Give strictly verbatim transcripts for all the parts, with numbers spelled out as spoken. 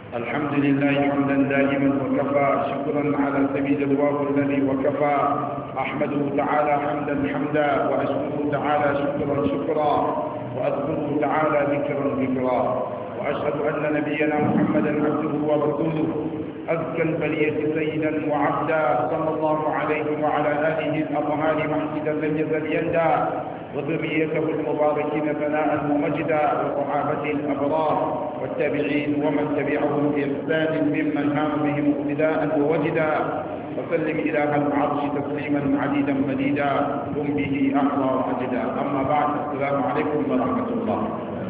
الحمد لله حمدا دائما وكفى شكرا على سبيل الواو الذي وكفى أحمده تعالى حمدا حمدا وأشكره تعالى شكرا شكرا وأذكره تعالى ذكرا ذكرا وأشهد أن نبينا محمدا عبده ورسوله أزكى البلية سيدا وعبدا صلى الله عليه وعلى آله الأطهار محمدا لم يزل يندى وذريته المباركين ثناء ومجدا وصحابته الأبرار والتابعين ومن تبعهم بإحسان ممن هام بهم اقتداء ووجدا وسلم إله العرش تسليما عديدا مديدا هم به أحرى وأجدا. أما بعد، السلام عليكم ورحمة الله.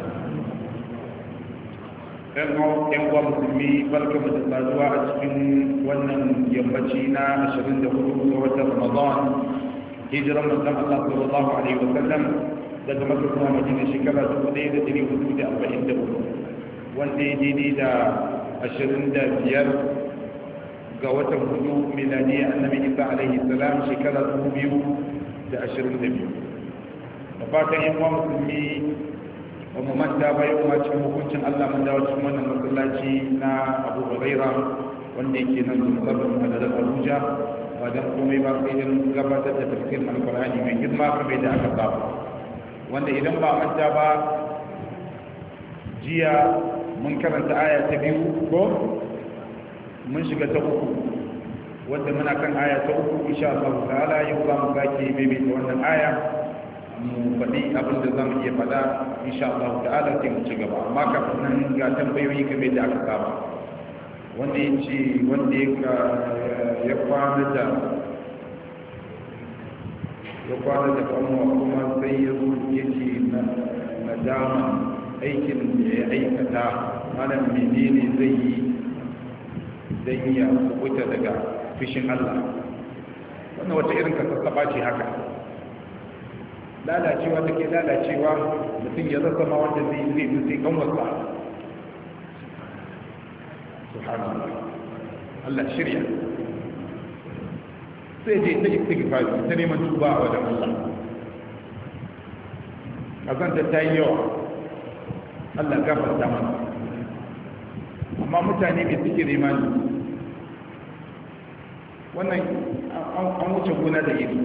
‘yan uwa musulmi barka da saduwa a cikin wannan yammaci na ashirin da hudu ga watan ramadan hijiran manzon Allah sallallahu alaihi wa sallam daga Makka zuwa Madina shekara dubu ɗaya da ɗari hudu da arba'in da hudu, wanda ya daidai da ashirin da biyar ga watan hudu miladiyya annabi Isa alaihi salam shekara dubu biyu da ashirin da biyu. da fatan ‘yan uwa musulmi ba mu manta ba yau ma cikin hukuncin Allah mun dawo cikin wannan masallaci na Abu Huraira wanda yake nan zuwa madadin Abuja, ba dan komai ba sai dan gabatar da tafsirin Alqur'ani mai girma kamar da aka saba, wanda idan ba manta ba jiya mun karanta aya ta biyu ko mun shiga ta uku, wanda muna kan aya ta uku insha Allah ta'ala yau za mu sake maimaita wannan aya mu faɗi abin da za mu iya faɗa insha Allah ta'ala sai mu ci gaba. Amma kafin nan ga tambayoyi kamar da aka saba, wanda ya ce wanda ya kwana da ya kwana da kanwa kuma sai ya zo ya ce na dama aikin da ya aikata malam menene zai yi don ya kubuta daga fishin Allah. wannan wata irin kasassaɓa ce haka, lalacewa take lalacewa mutum ya zama ma wanda zai zai zai kan wasa. subhanallah, Allah shirya sai je ta istighfar ta neman tuba a wajen Allah. kazanta ta yi yawa, Allah gafarta mana. amma mutane mai suke rimani wannan an wuce gona da iri.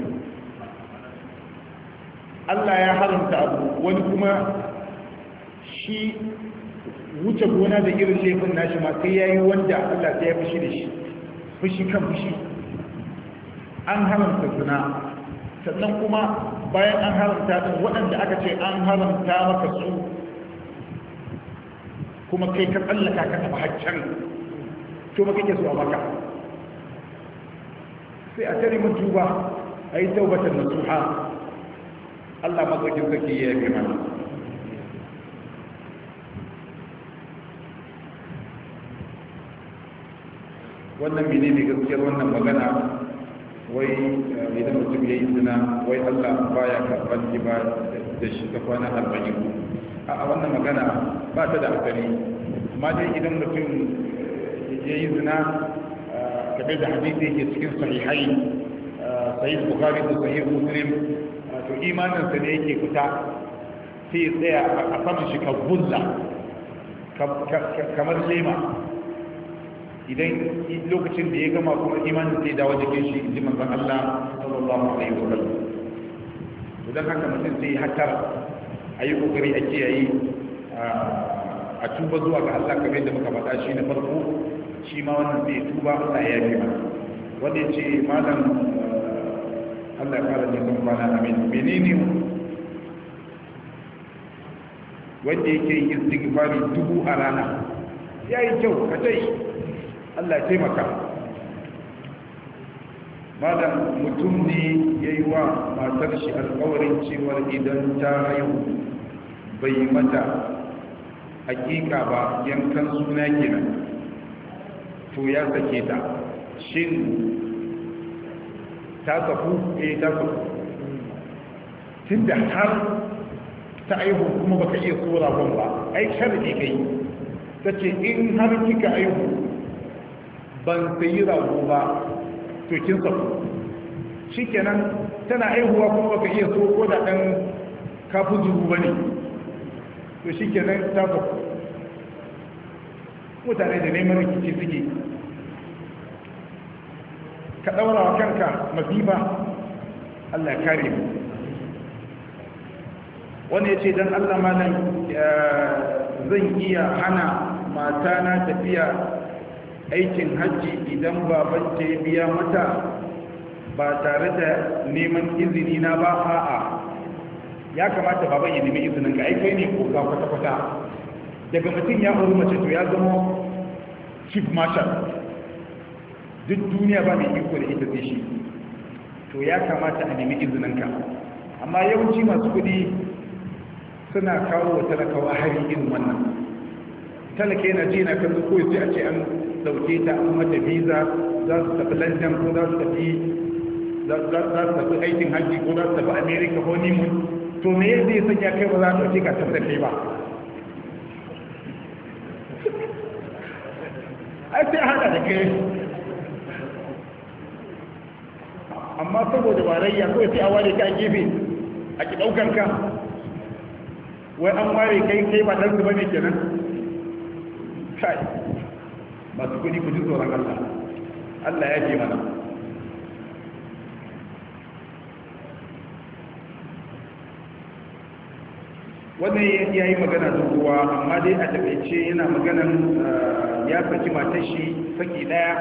Allah ya haramta abu, wani kuma shi wuce gona da irin laifin nashi ma sai yayi wanda Allah sai ya fushi da shi, fushi kan fushi. An haramta zina, sannan kuma bayan an haramta din waɗanda aka ce an haramta maka su kuma kai ka tsallaka ka taɓa haccan to maka ke so a maka, sai a tare mutuba a yi taubatan nasuha. Allah mazaukin zaki ya yi mana. wannan mene ne gaskiyar wannan magana wai idan mutum ya yi zina wai Allah baya karɓar ba da shi ta kwana arba'in. a wannan magana ba ta da asali, amma dai idan mutum ya yi zina kamar da hadisi yake cikin sahihai, sahih Bukhari da sahih Muslim, to imaninsa ne yake fita sai tsaya a saman shi ka bulla kamar lema. idan lokacin da ya gama kuma imanin sai dawo jikin shi inji manzon Allah sallallahu alaihi wa sallam. idan haka mutum sai hatar a yi kokari a kiyaye a tuba zuwa ga Allah kamar yadda muka faɗa shi na farko, shi ma wannan sai tuba Allah ya yi mana. wanda ya ce malam Allah ya fara nisan kwana, amin. menene wanda yake yin istighfari dubu a rana? ya yi kyau ka tai, Allah ya taimaka. malam mutum ne ya yi wa matar shi alkawarin cewar idan ta haihu bai mata hakika ba, yankan suna kenan, to ya sake ta. shin ta saku? eh ta saku. tunda har ta aihu kuma baka iya tsora ban ba, ai sharadi kai. ta ce in har kika aihu ban sayi rago ba to kin saku. shikenan tana aihuwa kuma baka iya so ko da dan kafin zuru bane, to shikenan ta saku. mutane da neman rikici suke ka ɗaura wa kanka masifa. Allah kare mu. wani ya ce don Allah malam zan iya hana matana tafiya aikin hajji idan baban ta ya biya mata ba tare da neman izini na ba? A'a, ya kamata baban ya nemi izinin ka. Aikai ne ko ga kwata-kwata daga mutum ya auri mace to ya zama chief marshal, duk duniya ba mai iko da ita sai shi, to ya kamata a nemi izinin ka. amma yawanci masu kudi suna kawo wa talakawa hari irin wannan. talaka yana ji na kallo ko sai a ce an dauke ta an mata visa, za su tafi London ko za su tafi za su tafi aikin hajji ko za su tafi America honeymoon. to me yadda ya sanya kai ba za a dauke ka tafi da kai ba? ai sai hada da kai. amma saboda barayya kawai sai a ware ka a gefe a ki daukar ka, wai an ware kai kai ba dan su bane kenan. kai masu kudi ku ji tsoron Allah. Allah ya ke mana. wannan ya yi magana doguwa, amma dai a takaice yana maganan ya saki matar shi saki daya,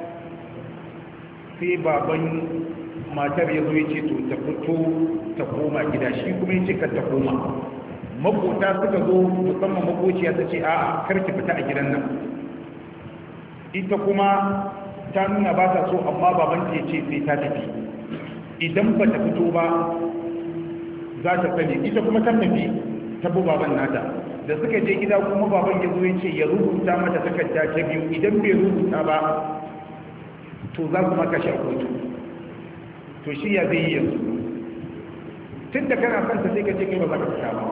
sai baban matar ya zo ya ce to ta fito ta koma gida, shi kuma ya ce kar ta koma. makota suka zo, musamman makociya ta ce a'a kar ki fita a gidan nan. ita kuma ta nuna ba ta so, amma baban ta ce sai ta tafi. idan ba ta fito ba za ta sani. ita kuma ta tafi ta bu baban nata. da suka je gida kuma baban ya zo ya ce ya rubuta mata takarda ta biyu, idan bai rubuta ba to za su maka shi a kotu. to shi ya zai yi yanzu? tun da kana kanta sai ka ce kai ba za ka fita ba.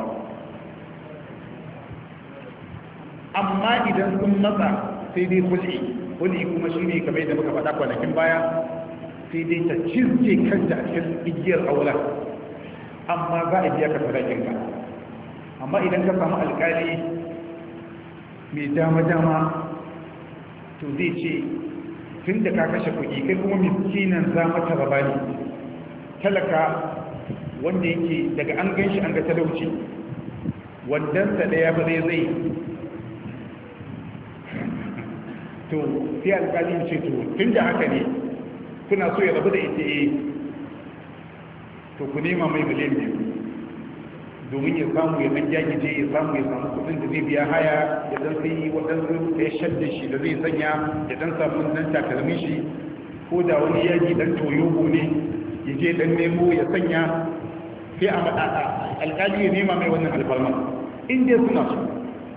amma idan sun matsa sai dai kul'i. kul'i kuma shi ne kamar yadda muka faɗa kwanakin baya, sai dai ta cizge kanta a cikin igiyar aula, amma za a biya ka sadakin ka. amma idan ka samu alƙali mai dama-dama to zai ce tun da ka kashe kuɗi kai kuma miskinan za mata raba ne. talaka wanda yake daga an gan shi an ga talauci, wandansa ɗaya ba zai zai to sai alƙalin ce to tun da haka ne kuna so ya rabu da ita e to ku nema mai miliyan biyu domin ya samu ya ɗan jagije ya samu ya samu kuɗin da zai biya haya, ya dan sai waɗansu ya shadda shi da zai sanya, ya dan samu nan takalmin shi, ko da wani yaji dan toyogo ne ya je dan nemo ya sanya, sai a maɗaɗa alƙali ya nema mai wannan alfarma in dai suna so.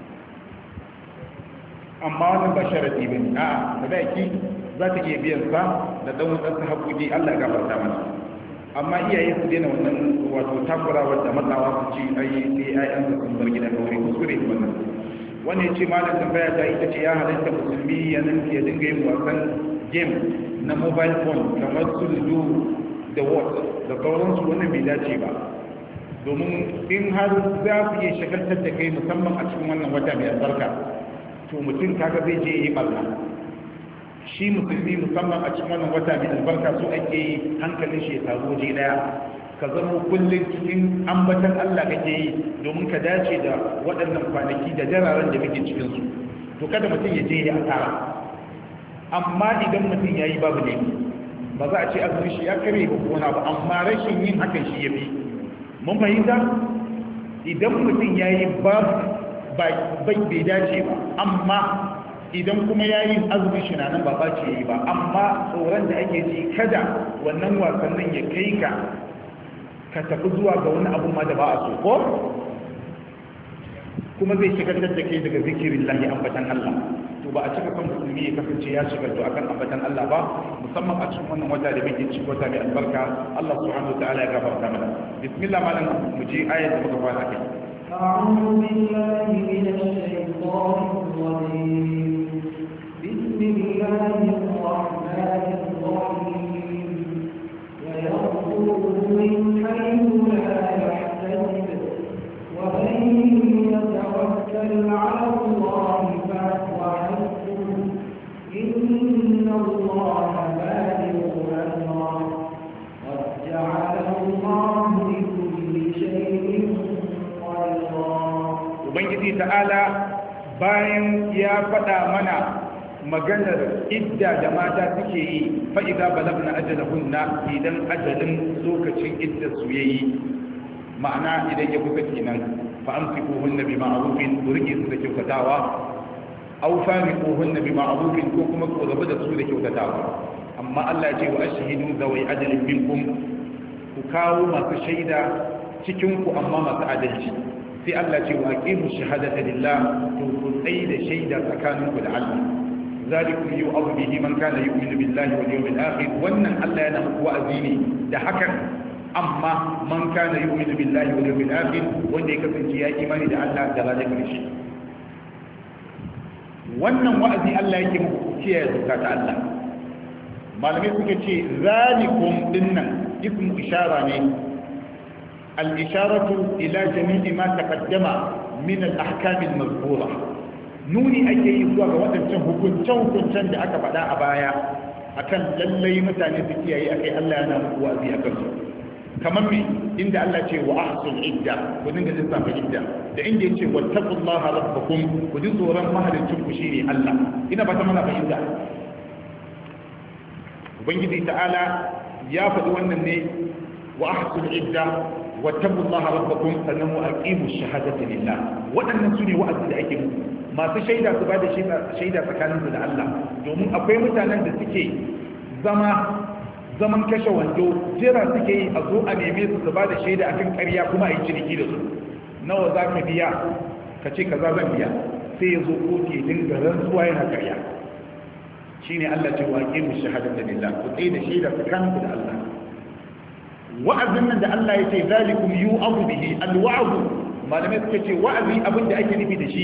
amma wannan ba sharadi ba ne. a'a sadaki za ta iya biyan sa da ɗan wadansu haƙoƙi. Allah ya gafarta mana. amma iyaye su daina wannan wato takurawa da matsawa su ci ai sai ai an sun bar gidan aure, kuskure ne wannan. wani ya ce malam tambaya ta ita ce ya halatta musulmi ya nan ya dinga yin wasan game na mobile phone kamar su ludo da what da sauransu. wannan bai dace ba, domin in har za su iya shagaltar da kai musamman a cikin wannan wata mai albarka, to mutum kaga zai je yi barna. shi musulmi musamman a cikin wannan wata mai albarka so ake yi hankalin shi ya taru waje daya, ka zama kullum cikin ambatan Allah kake yi domin ka dace da waɗannan kwanaki da jararen da kake cikin su. to kada mutum ya je ya asara. amma idan mutum ya yi babu ne, ba za a ce azumin shi ya kare ba kona ba, amma rashin yin hakan shi ya fi. mun fahimta? idan mutum ya yi babu bai dace ba, amma idan kuma ya yi azumin shi na nan ba ba ce yi ba. amma tsoron da ake ji kada wannan wasannin ya kai ka ka tafi zuwa ga wani abu ma da ba a so, ko kuma zai shigartar da kai daga zikirin lahi ambatan Allah. to ba a cika kan musulmi ya kasance ya shigarto akan ambatan Allah ba, musamman a cikin wannan wata da muke cikin wata mai albarka. Allah subhanahu wa ta'ala ya gafarta mana. bismillah malam mu je ayat da muka fara kai. أعوذ بالله من الشيطان الرجيم. بسم الله الرحمن الرحيم. ويرزقه من حيث لا يحتسب ومن يتوكل على الله فهو حسبه bayan ya faɗa mana maganar idda da mata suke yi fa'iza balagna ajalahunna idan ajalin lokacin idda su yayi ma'ana idan ya kusa kenan fa amsikuhunna bi ma'rufin ku rike su da kyautatawa aw famiquhunna bi ma'rufin ko kuma ku rabu da su da kyautatawa amma Allah ya ce wa ashhidu zawai ajalin minkum ku kawo masu shaida cikin ku amma masu adalci sai Allah ce wa aqimu shahadata lillah to ku tsai da shaida tsakaninku da Allah zalikum yu'adhu bihi man kana yu'minu billahi wal yawmil akhir wannan Allah yana muku wa'azi ne da hakan amma man kana yu'minu billahi wal yawmil akhir wanda ya kasance ya imani da Allah da ranar ƙarshe wannan wa'azi Allah yake muku kiyaye doka ta Allah malamai suka ce zalikum dinnan ismu ishara ne al-isharatu ila jami'i ma taqaddama min al-ahkam al-mazkura nuni ake yi zuwa ga wadancan hukuncen hukuncen da aka faɗa a baya akan lallai mutane su kiyaye akai Allah yana muku wa'azi akan su kamar me inda Allah ce wa ahsul idda ku dinga lissafa idda da inda yace wattaqullaha rabbakum ku ji tsoron mahalicin ku shine Allah ina ba ta mana fahimta ubangiji ta'ala ya faɗi wannan ne wa ahsul idda wattaqullaha rabbakum sannan wa aqimush shahadata lillah waɗannan sune wa'azi da ake muku masu shaida su ba da shaida tsakaninsu da Allah domin akwai mutanen da suke zama zaman kashe wando jira suke yi a zo a neme su su ba da shaida akan ƙarya kuma a yi ciniki da su nawa za ka biya ka ce kaza zan biya sai ya zo kotu ya dinga rantsuwa yana ƙarya shine Allah ce wa aqimu shahadata lillah ku tsaye da shaida tsakaninku da Allah wa'azin nan da Allah ya ce zalikum yu'adhu bihi alwa'd malamai suka ce wa'azi abin da ake nufi da shi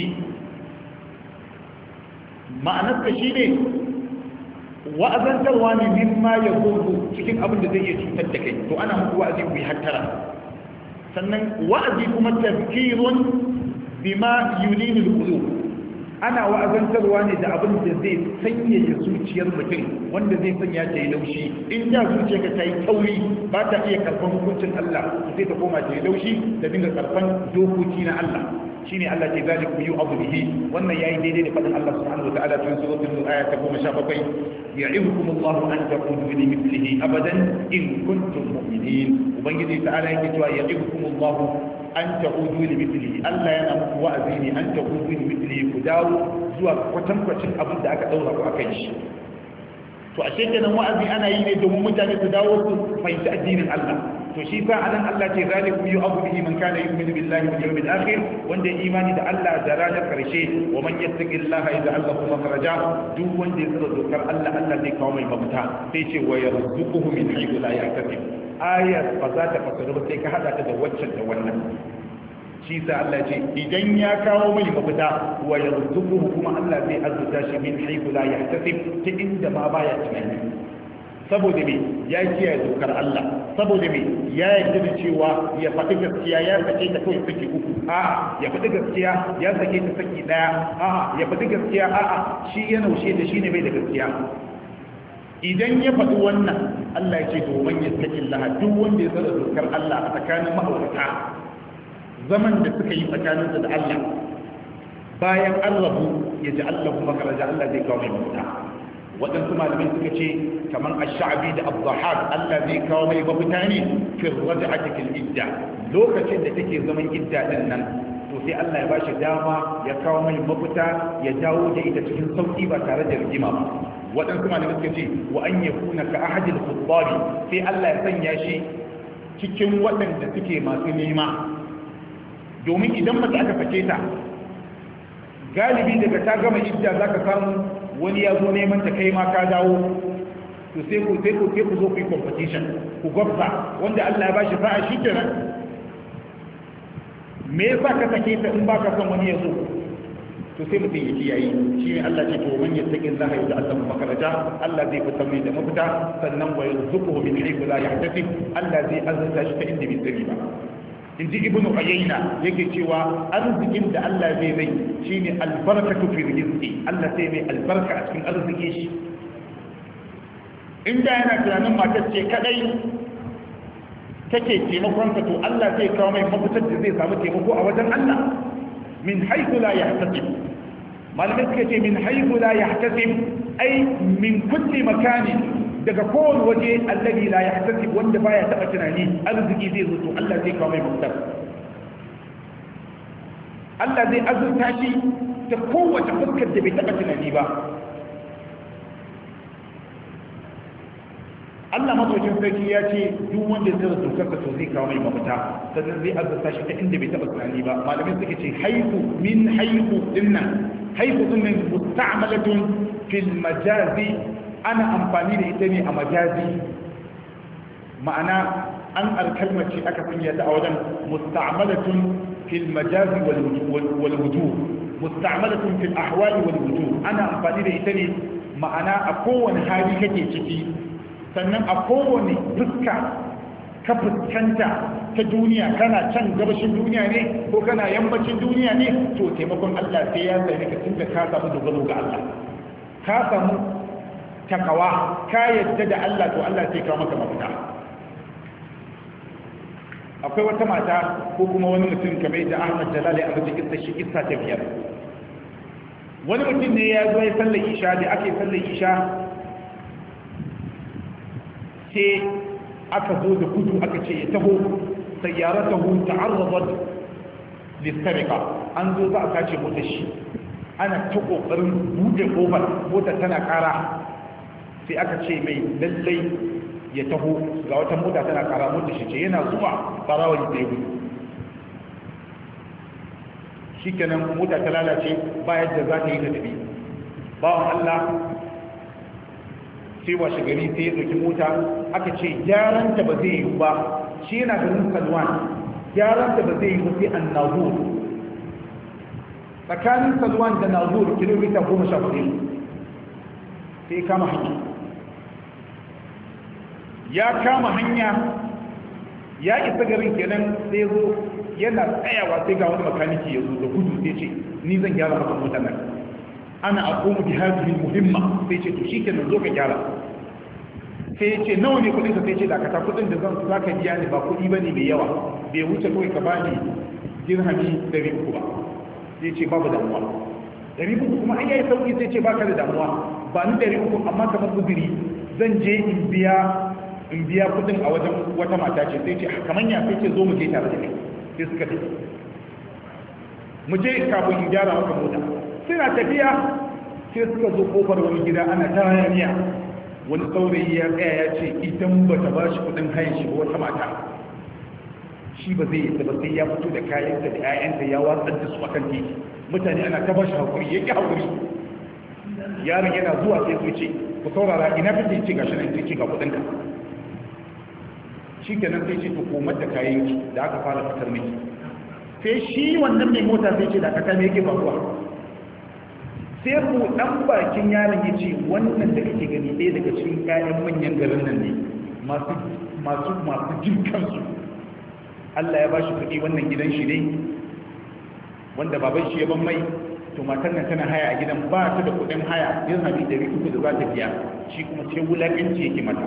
ma'anarsa shine wa'azantarwa ne mimma ya gurgu cikin abin da zai iya cutar da kai to ana muku wa'azi ku yi hattara sannan wa'azi kuma tafkirun bima yulinu alqulub ana wa'azantarwa ne da abin da zai sanyaya zuciyar mutum wanda zai sanya ta yi laushi in da zuciyarka ta yi tauri ba ta iya karfan hukuncin Allah sai ta koma ta yi laushi da dinga karfan dokoki na Allah shine Allah ke zaliku yu'adhu bihi wannan yayi daidai da fadin Allah subhanahu wa ta'ala cikin suratul nur aya ta goma sha bakwai ya'idukum Allah an taqudu li mithlihi abadan in kuntum mu'minin ubangiji ta'ala yake cewa ya'idukum Allah an taqudu li mithlihi Allah yana muku wa'azi ne an taqudu li mithlihi ku dawo zuwa kwatankwacin abin da aka daura ku akan shi to ashe kenan wa'azi ana yi ne domin mutane su dawo su fahimci addinin Allah to shi fa anan Allah ce zalikum yu'adhu bihi man kana yu'minu billahi wal yawmil akhir wanda ya imani da Allah da ranar karshe wa man yattaqillaha yaj'al lahu makhraja duk wanda ya tsara dokar Allah Allah zai kawo mai mafita sai ce wa yarzuquhu min haythu la yahtasib ayat ba za ta fasara ba sai ka hada ta da waccan da wannan shi sa Allah ce idan ya kawo mai mafita wa yarzuquhu kuma Allah zai azurta shi min haythu la yahtasib ta inda ma baya tunani saboda me ya kiyaye dokar Allah saboda me ya yarda da cewa ya faɗi gaskiya ya sake ta kawai saki uku a'a ya faɗi gaskiya ya sake ta saki daya a'a ya faɗi gaskiya a'a shi ya naushe da shi ne bai da gaskiya idan ya faɗi wannan Allah ya ce domin ya saki Allah duk wanda ya tsara dokar Allah a tsakanin ma'aurata zaman da suka yi tsakaninsa da Allah bayan an rabu ya ji Allah kuma karaja Allah zai kawo mai mafita waɗansu malamai suka ce kamar ash-sha'bi da abdahab Allah zai kawo mai mafita ne fi raj'ati fil idda lokacin da take zaman idda din nan to sai Allah ya bashi dama ya kawo mai mafita ya dawo da ita cikin sauki ba tare da rigima ba waɗansu malamai suka ce wa an yakuna ka ahadil khuddabi sai Allah ya sanya shi cikin waɗanda suke masu nema domin idan mace aka fice ta galibi daga ta gama idda zaka samu wani ya zo neman ta kai ma ka dawo to sai ku sai ku sai ku zo ku yi competition ku gwabza wanda Allah ya bashi fa'a shi kenan me yasa ka sake ta in baka son wani ya zo to sai mutum ya kiyaye shi ne Allah ce to man yattaqi Allah ya ja'al lahu makhraja Allah zai fitar mai da mafita sannan wa yarzuquhu min haythu la yahtasib Allah zai azurta shi ta inda bai sani ba in ji ibnu uyayna yake cewa arzikin da Allah zai mai shine albarakatu fi rizqi Allah sai mai albarka a cikin arziki shi inda yana tunanin matar ce kadai take taimakon ka to Allah zai kawo mai mafitar da zai samu taimako a wajen Allah min haythu la yahtasib malamai suka ce min haythu la yahtasib ai min kulli makani daga kowane waje alladhi la yahtasib wanda baya taba tunani arziki zai zo to Allah zai kawo mai mutar Allah zai azurta shi ta kowace fuskar da bai taba tunani ba Allah madaukin sarki ya ce duk wanda ya tsara dokarsa to zai kawo mai mafita sannan zai azurta shi ta inda bai taba tunani ba malamai suka ce haihu min haihu dinnan haihu dinnan musta'malatun fil majazi ana amfani da ita ne a majazi ma'ana an alkalmace aka sanya ta a wajen musta'malatun fil majazi wal wujuh musta'malatun fil ahwali wal wujuh ana amfani da ita ne ma'ana a kowane hali kake ciki sannan a kowane fuska ka fuskanta ta duniya kana can gabashin duniya ne ko kana yammacin duniya ne to taimakon Allah sai ya sami ka tunda ka samu dogaro ga Allah ka samu takawa ka yadda da Allah to Allah sai kawo maka mafita akwai wata mata ko kuma wani mutum kamar da Ahmad Jalali a cikin kissa shi kissa ta biyar wani mutum ne ya zo ya sallar isha da ake sallar isha sai aka zo da gudu aka ce ya taho sayyaratahu ta'arradat lisariqa an zo za a kace motar shi ana ta kokarin bude kofar motar tana kara sai aka ce mai lallai ya taho ga wata mota tana kara motar shi ce yana zuwa barawali sai gudu shikenan mota ta lalace ba yadda za ta yi ta tafi bawan Allah sai washe gari sai ya ɗauki mota aka ce gyaranta ba zai yi ba shi yana garin salwan gyaranta ba zai yi ba sai an nazur tsakanin salwan da nazur kilomita goma sha hudu sai kama hanya ya kama hanya ya isa garin kenan sai zo yana tsayawa sai ga wani makaniki ya zo da gudu sai ce ni zan gyara maka mota nan ana aqumu bi hadhihi muhimma sai ce to shikenan zo ka gyara sai ya ce nawa ne kudin ka sai ce dakata kudin da zan zaka biya ni ba kudi bane mai yawa bai wuce kawai ka bani dirhami ɗari uku ba sai ce babu damuwa ɗari uku kuma ai yayi sauki sai ce baka da damuwa ba ni ɗari uku amma kamar kudiri zan je in biya in biya kudin a wajen wata mata ce sai ce kamar ya sai ce zo mu je tare da kai sai suka tafi mu je kafin in gyara maka mota suna tafiya sai suka zo kofar wani gida ana ta hayaniya wani saurayi ya tsaya ya ce idan ba ta ba shi kudin hayan shi ba wata mata shi ba zai yi ba sai ya fito da kayanta da 'ya'yanta ya watsar da su akan titi mutane ana ta ba shi haƙuri ya ƙi haƙuri yaron yana zuwa sai su ce ku saurara ina kake ce gashi nan sai ce ga kudinka shi kenan sai ce ku komar da kayanki da aka fara fitar miki sai shi wannan mai mota sai ce da aka me yake faruwa sai ku dan bakin yaron ya ce wannan da kake gani ɗaya daga cikin ƴaƴan manyan garin nan ne masu masu masu jin kansu Allah ya bashi kuɗi wannan gidan shi ne wanda baban shi ya ban mai to matan nan tana haya a gidan ba ta da kuɗin haya yin hadi da uku da za ta biya shi kuma sai wulaƙanci yake mata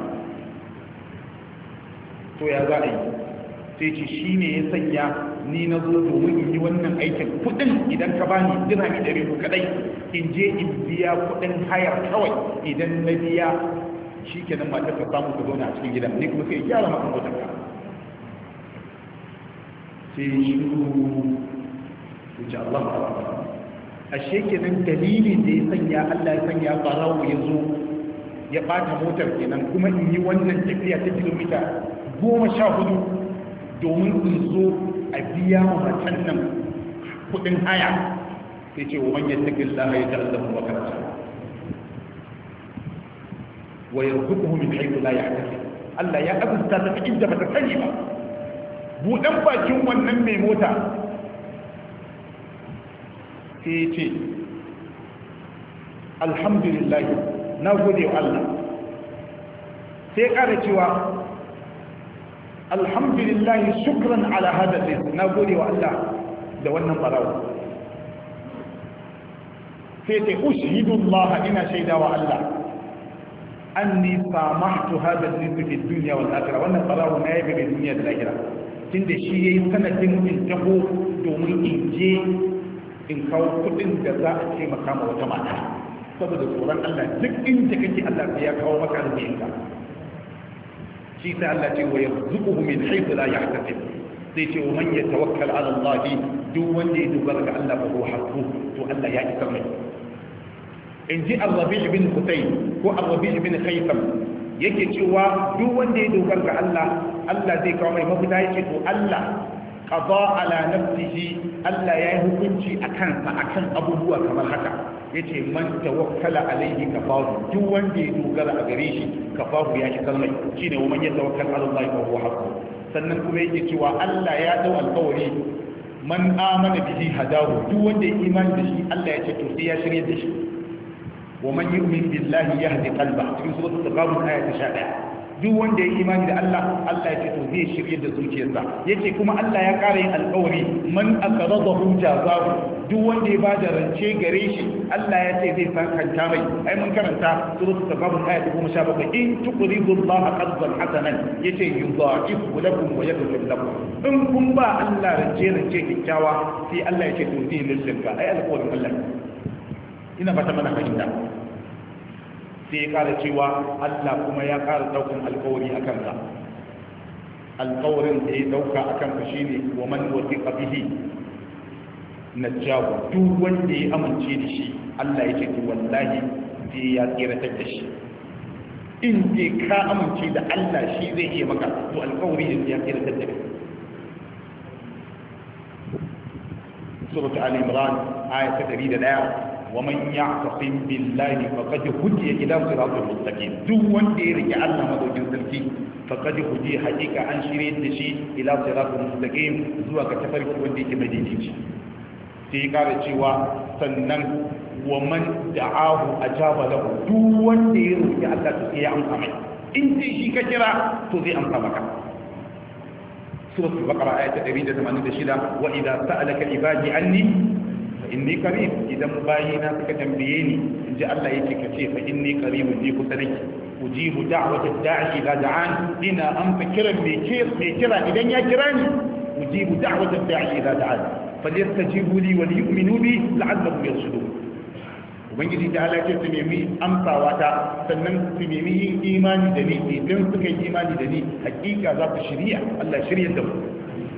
to ya za a yi sai ce shi ne ya sanya ni na zo domin in yi wannan aikin kudin idan ka bani dirhami ɗari uku kadai in je in biya kudin hayar kawai idan na biya shi kenan matar ka samu ka zauna a cikin gidan ni kuma sai gyara maka motar ka sai shi wuce Allah ta ashe kenan dalilin da ya sanya Allah ya sanya barawo ya zo ya bata motar kenan kuma in yi wannan tafiya ta kilomita goma sha hudu domin in zo a biya wa matan nan kudin haya sai ce wa manyan takin laha ya ta'alla mu makarata wa yarzuquhu min haythu la yahtasib Allah ya azurta ta inda bata sani ba budan bakin wannan mai mota sai ce alhamdulillah na gode wa Allah sai ƙara cewa alhamdulillah shukran ala hada rizq na gode wa Allah da wannan barawo sai ta ushhidu Allah ina shaida wa Allah anni samahtu hada rizq fi dunya wal akhirah wannan barawo na yabi da duniya da lahira tunda shi yayi sanadin in taho domin in je in kawo kudin da za a taimaka ma wata mata saboda tsoron Allah duk inda kake Allah ya kawo maka arzikinka shi sai Allah ce wa yarzuquhu min haythu la yahtasib sai ce wa man yatawakkal ala Allah duk wanda ya dogara ga Allah fa huwa hasbu to Allah ya isa mai in ji Ar-Rabi' bin Qutayb ko Ar-Rabi' bin Khaytham yake cewa duk wanda ya dogara ga Allah Allah zai kawo mai mafita yake to Allah qada ala nafsihi Allah ya yi hukunci akan sa akan abubuwa kamar haka yace man tawakkala alaihi kafahu duk wanda ya dogara a gare shi kafahu ya isa mai shine wa man yatawakkal ala Allah fa huwa hasbu sannan kuma yake cewa Allah ya dau alƙawari man amana bihi hadahu duk wanda ya imani da shi Allah ya ce to sai ya shirye da shi wa man yu'min billahi yahdi qalba cikin suratul taghabun aya ta sha ɗaya duk wanda ya imani da Allah Allah ya ce to zai shirye da zuciyarsa yace kuma Allah ya ƙara yin alƙawari man aqradahu jazahu duk wanda ya bada rance gare shi Allah ya ce zai sankanta mai ai mun karanta suratul taghabun aya ta goma sha bakwai in tuqridu Allah qardan hasanan yace yudha'ifu lakum wa yaghfir lakum in kun ba Allah rance rance kikkiawa sai Allah ya ce to zai lissinka ai alƙawarin Allah ina fata mana fahimta sai ya kara cewa Allah kuma ya kara daukan alkawari a kansa alkawarin da ya dauka a kansa shine wa man wasiqa bihi najahu duk wanda ya amince da shi Allah ya ce to wallahi sai ya tsiratar da shi in dai ka amince da Allah shi zai iya maka to alkawari ne ya tsiratar da kai surah al-imran aya ta ɗari da ɗaya ومن يعتصم بالله فقد هدي الى صراط مستقيم duk wanda ya rike Allah madaukin sarki faqad hudi hakika an shirye da shi ila صراط مستقيم zuwa ga tafarki wanda yake madaidaici sai ya kare cewa sannan wa man da'ahu ajaba lahu duk wanda ya roki Allah to sai ya amsa mai in dai shi ka kira to zai amsa maka suratul baqara ayat ɗari da tamanin da shida wa idza sa'alaka ibadi anni inni qarib idan bayina suka tambaye ni inji Allah yake kace fa inni qarib ni kusa nake ujibu da'wata da'i idza da'an ina an fikira me kira me kira idan ya kira ni ujibu da'wata da'i idza da'an falyastajibu li wa liyu'minu bi la'allahum yarshudun ubangiji ta Allah ce su nemi amsawa ta sannan su nemi yin imani da ni idan suka yi imani da ni hakika za su shirya Allah shirya da mu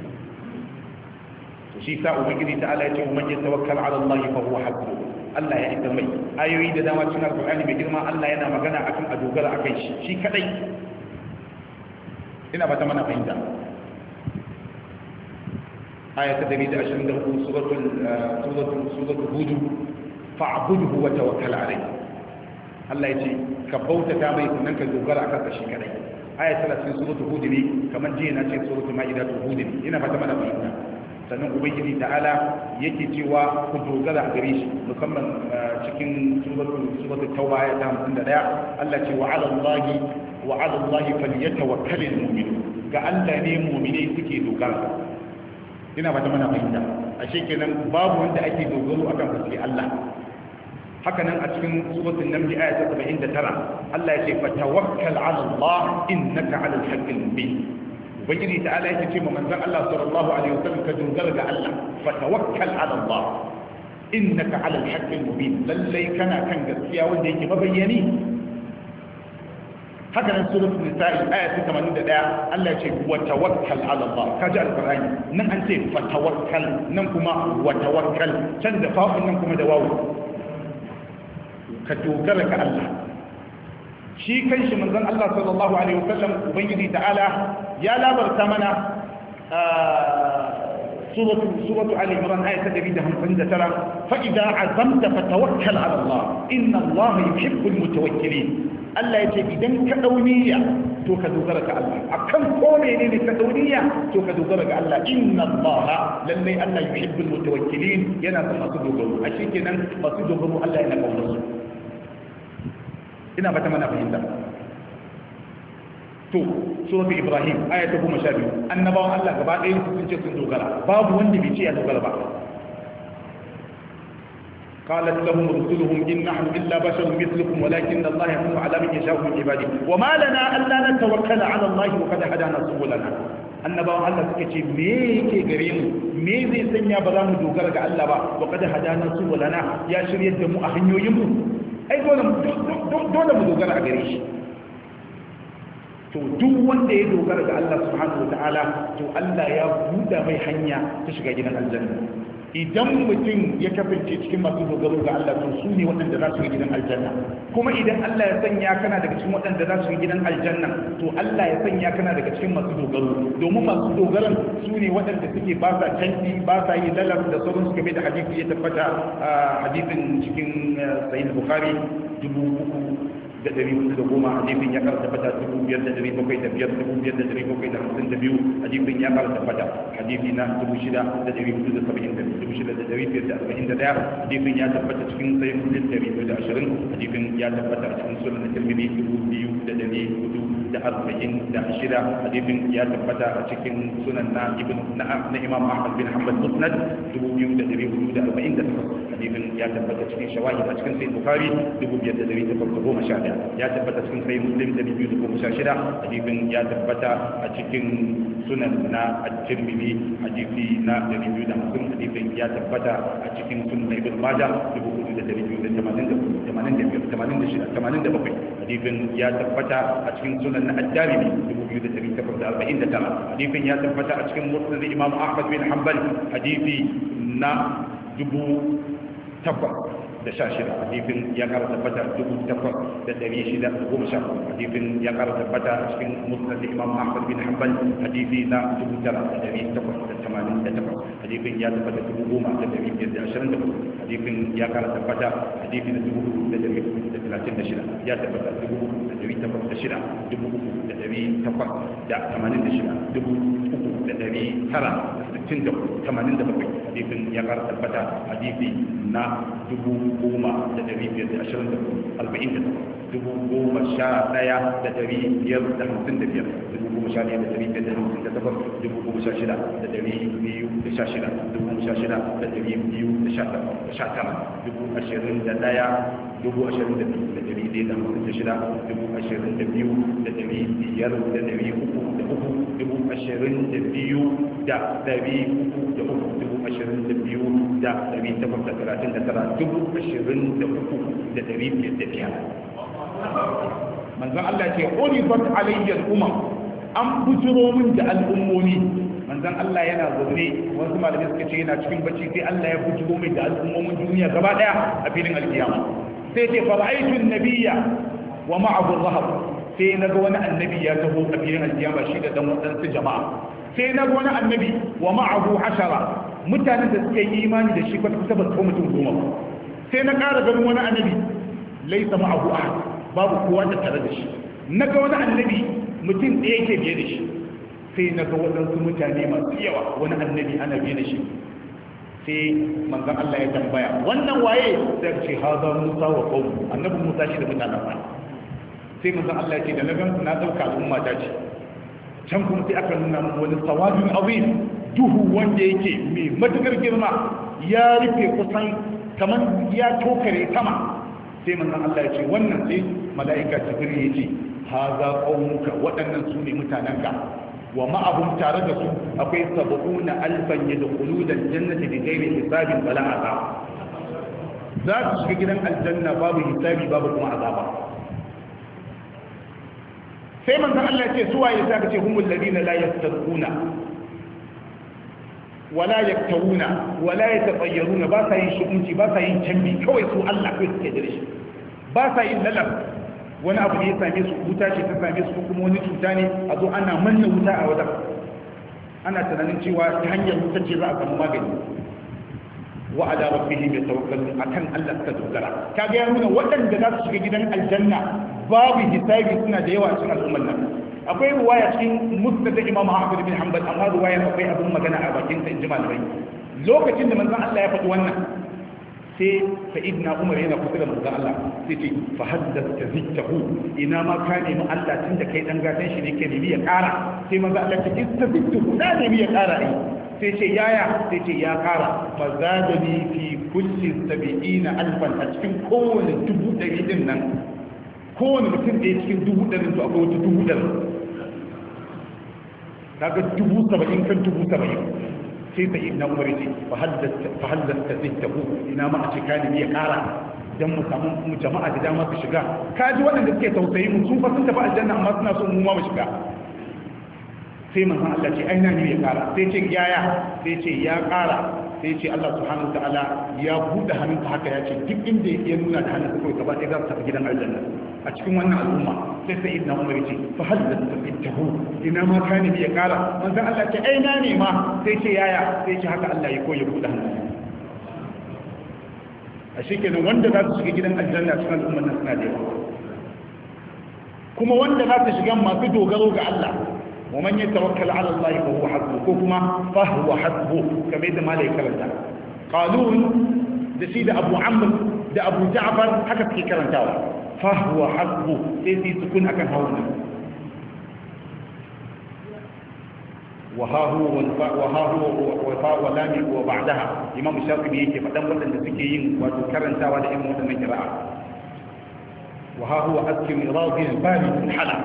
shi sa ubangiji ta Allah ya ce man yatawakkal ala Allah fa huwa hasbuh Allah ya isa mai ayoyi da dama cikin alqur'ani mai girma Allah yana magana akan a dogara akan shi shi kadai ina ba ta mana fahimta aya ta ɗari da ashirin da hudu suratul suratul suratul hud fa'budhu wa tawakkal alayhi Allah ya ce ka bautata mai sannan ka dogara akan shi kadai aya ta cikin suratul hud ne kamar jiya na ce suratul maida hud ne ina ba ta mana fahimta sannan ubangiji ta'ala yake cewa ku dogara a gare shi musamman cikin suratul tauba ya ta hamsin da ɗaya Allah ce wa 'ala Allahi wa 'ala Allahi falyatawakkalul mu'minun ga Allah ne mu'mini suke dogara ina fata mana fahimta ashe kenan babu wanda ake dogaro akan sa sai Allah haka nan a cikin suratul naml aya ta saba'in da tara Allah ya ce fatawakkal 'ala Allah innaka 'alal haqqil mubin ubangiji ta'ala yake ce ma manzon Allah sallallahu alaihi wasallam ka dogara ga Allah fa tawakkal ala Allah innaka ala al-haqq al-mubin lallai kana kan gaskiya wanda yake mabayyani haka nan suratul nisa'i aya ta tamanin da ɗaya Allah ya ce wa tawakkal ala Allah kaji alqur'ani nan an ce fa tawakkal nan kuma wa tawakkal can da fa'un nan kuma da wawu ka dogara ga Allah shi kan shi manzon Allah sallallahu alaihi wasallam ubangiji ta'ala ya labarta mana suratu suratu ali imran ayat ɗari da hamsin da tara fa idza azamta fatawakkal ala Allah inna Allah yuhibbul mutawakkilin Allah yace idan ka dauniya to ka dogara ga Allah akan ko menene ka dauniya to ka dogara ga Allah inna Allah lalle Allah yuhibbul mutawakkilin yana son masu dogaro a kenan masu dogaro Allah yana kaunar su ina fata mana fahimta to suratul ibrahim aya ta goma sha biyu annabawan Allah gaba ɗaya sun ce sun dogara babu wanda bai ce ya dogara ba قالت لهم رسلهم إن نحن إلا بشر مثلكم ولكن الله يمن على من يشاء من عباده وما لنا ألا نتوكل على الله وقد هدانا سبلنا annabawan Allah suka ce me yake gare mu me zai sanya ba za mu dogara ga Allah ba wa qad hadana subulana ya shiryar da mu a hanyoyin mu ai dole dole mu dogara a gare shi to duk wanda ya dogara ga Allah subhanahu wataala to Allah ya buɗa mai hanya ta shiga gidan aljanna idan mutum ya kasance cikin masu dogaro ga Allah to su ne waɗanda za su yi gidan aljanna kuma idan Allah ya sanya kana daga cikin waɗanda za su yi gidan aljanna to Allah ya sanya kana daga cikin masu dogaro domin masu dogaron su ne waɗanda suke ba sa canji ba sa yi lalar da sauran suka bai da hadisi ya tabbata a hadisin cikin sahih bukhari dubu uku da dari hudu da goma hadisin ya karanta fata dubu biyar da dari bakwai da biyar dubu biyar da dari bakwai da hamsin da biyu hadisin ya karanta fata hadisi na dubu shida da dari hudu da saba'in da dubu shida da dari biyar da arba'in da daya hadisin ya tabbata cikin sai muslim dari biyu da ashirin hadisin ya tabbata a cikin sunan tirmidhi dubu biyu da dari hudu da arba'in da shida hadisin ya tabbata a cikin sunan na ibn na na imam ahmad bin hanbal musnad dubu biyu da dari hudu da arba'in da takwas hadisin ya tabbata cikin shawahid a cikin sai bukhari dubu biyar da dari takwas da goma sha ya tabbata cikin sai muslim da biyu da goma sha shida hadisin ya tabbata a cikin sunan na at-tirmidhi hadisi na dari biyu da hamsin hadisin ya tabbata a cikin sunan ibn majah dubu hudu da dari biyu da tamanin da tamanin da biyar tamanin da shida tamanin da bakwai hadisin ya tabbata a cikin sunan na ad-darimi dubu biyu da dari takwas da arba'in da tara hadisin ya tabbata a cikin musnad imam ahmad bin hanbal hadisi na dubu takwas da sha shida hadisin ya kara tabbata dubu takwas da dari shida da goma sha hadisin ya kara tabbata a cikin musnad imam ahmad bin hanbal hadisi na dubu tara da dari takwas da tamanin da takwas hadisin ya tabbata dubu goma da dari biyar da ashirin da hudu hadisin ya kara tabbata hadisi na dubu hudu da dari da talatin da shida ya tabbata dubu hudu da dari takwas da shida dubu uku da dari takwas da tamanin da shida dubu uku da dari tara da sittin da tamanin da bakwai hadisin ya kara tabbata hadisi na dubu goma da dari biyar da ashirin da arba'in da dubu goma sha ɗaya da dari biyar da hamsin da biyar dubu goma sha ɗaya da dari biyar da hamsin da takwas dubu goma sha shida da dari biyu da sha shida dubu goma sha shida da dari biyu da sha tara dubu ashirin da ɗaya dubu ashirin da biyu da dari ɗaya da hamsin da shida dubu ashirin da biyu da dari biyar da dari uku da uku dubu ashirin da biyu da dari uku da uku dubu ashirin da biyu da dari takwas da talatin da tara dubu ashirin da uku da dari biyar da biyar manzon Allah ce urifat alayya al-umam an bujiro min da al'ummomi manzon Allah yana zaune wasu malamai suka ce yana cikin bacci sai Allah ya bujiro min da al'ummomin duniya gaba daya a filin alkiyama sai ce fara'aytu an-nabiyya wa ma'ahu ar-rahab sai naga wani annabi ya taho a filin alkiyama shi da dan wadansu jama'a sai naga wani annabi wa ma'ahu ashara mutanen da suke yi imani da shi kwata-kwata ba su mutum goma ba sai na ƙara ganin wani annabi laisa ma'ahu ahad babu kowa da tare da shi na ga wani annabi mutum ɗaya ke biye da shi sai na ga waɗansu mutane masu yawa wani annabi ana biye da shi sai manzon Allah ya tambaya wannan waye sai ce haza Musa wa qawm annabi Musa shi da mutanen sa sai manzon Allah ya ce da na gan na dauka al'umma ta ce can kuma sai aka nuna mun wani sawadun azim duhu wanda yake mai matukar girma ya rufe kusan kamar ya tokare sama sai manzon Allah ya ce wannan sai mala'ika jibril ya ce haza qaumuka waɗannan su ne mutanenka wa ma'ahum tare da su akwai sab'una alfan yadkhuluna aljannata bighairi hisabin wala azab za su shiga gidan aljanna babu hisabi babu kuma azaba sai manzon Allah ya ce su waye sai ka ce humul ladina la yastaquna wala yaktawuna wala yatafayyaruna ba sa yin shukunci ba sa yin canbi kawai su Allah kai suke da shi ba sa yin lalab wani abu ne ya same su wuta ce ta same su kuma wani cuta ne a zo ana manna wuta a wajen ana tunanin cewa ta hanyar wuta ce za a samu magani wa ala rabbihim yatawakkalun akan Allah suka dogara kaga ya nuna waɗanda za su shiga gidan aljanna babu hisabi suna da yawa a cikin al'ummar nan akwai ruwaya cikin musnad da Imam Ahmad bin Hanbal amma ruwaya akwai abin magana a bakin sa inji malamai lokacin da manzon Allah ya faɗi wannan sai sayyidina Umar yana kusa da manzon Allah sai ce fa haddatha ziktahu ina ma ka nemi Allah tun da kai dan gatan shi ne ke nemi ya ƙara sai manzon Allah ya ce istaziktahu da nemi ya ƙara ai sai ce yaya sai ce ya ƙara fa zadani fi kulli sab'ina alfan a cikin kowane dubu ɗari din nan kowane mutum da ya cikin dubu ɗarin to akwai wata dubu ɗarin kaga dubu saba'in kan dubu saba'in sai sai na umar ce fa hallasta zai tabu ina ma a ce kani ya kara dan mu samu mu jama'a da dama su shiga kaji waɗanda suke tausayi mu sun fa sun tafi aljanna amma suna so mu ma mu shiga sai manzon Allah ce aina ne ya kara sai ce yaya sai ce ya kara sai ce Allah subhanahu ta'ala ya buɗe hannunka haka ya ce duk inda ya nuna da hannunka kawai gaba ɗaya za su tafi gidan aljanna a cikin wannan al'umma sai sai ibn umar ce fa hal tafittahu ina ma kani ya kara manzon Allah ce aina ne ma sai ce yaya sai ce haka Allah ya koyi buɗe hannunka a shekenan wanda za su shiga gidan aljanna cikin al'ummar nan suna da yawa kuma wanda za su shiga masu dogaro ga Allah ومن يتوكل على الله فهو حسبه كما فهو حسبه كما يدى ما لي كرنتا قالون ده سيد أبو عمرو ده أبو جعفر حكت كي كرنتا فهو حسبه سيدي سكون أكن هونا وها هو والفاء وها هو والفاء ولامي وبعدها إمام الشافعي يكي فدام ولن تسكيين وتكرنتا ولا إمام القراءة وها هو أسكن راضي البالي في الحلق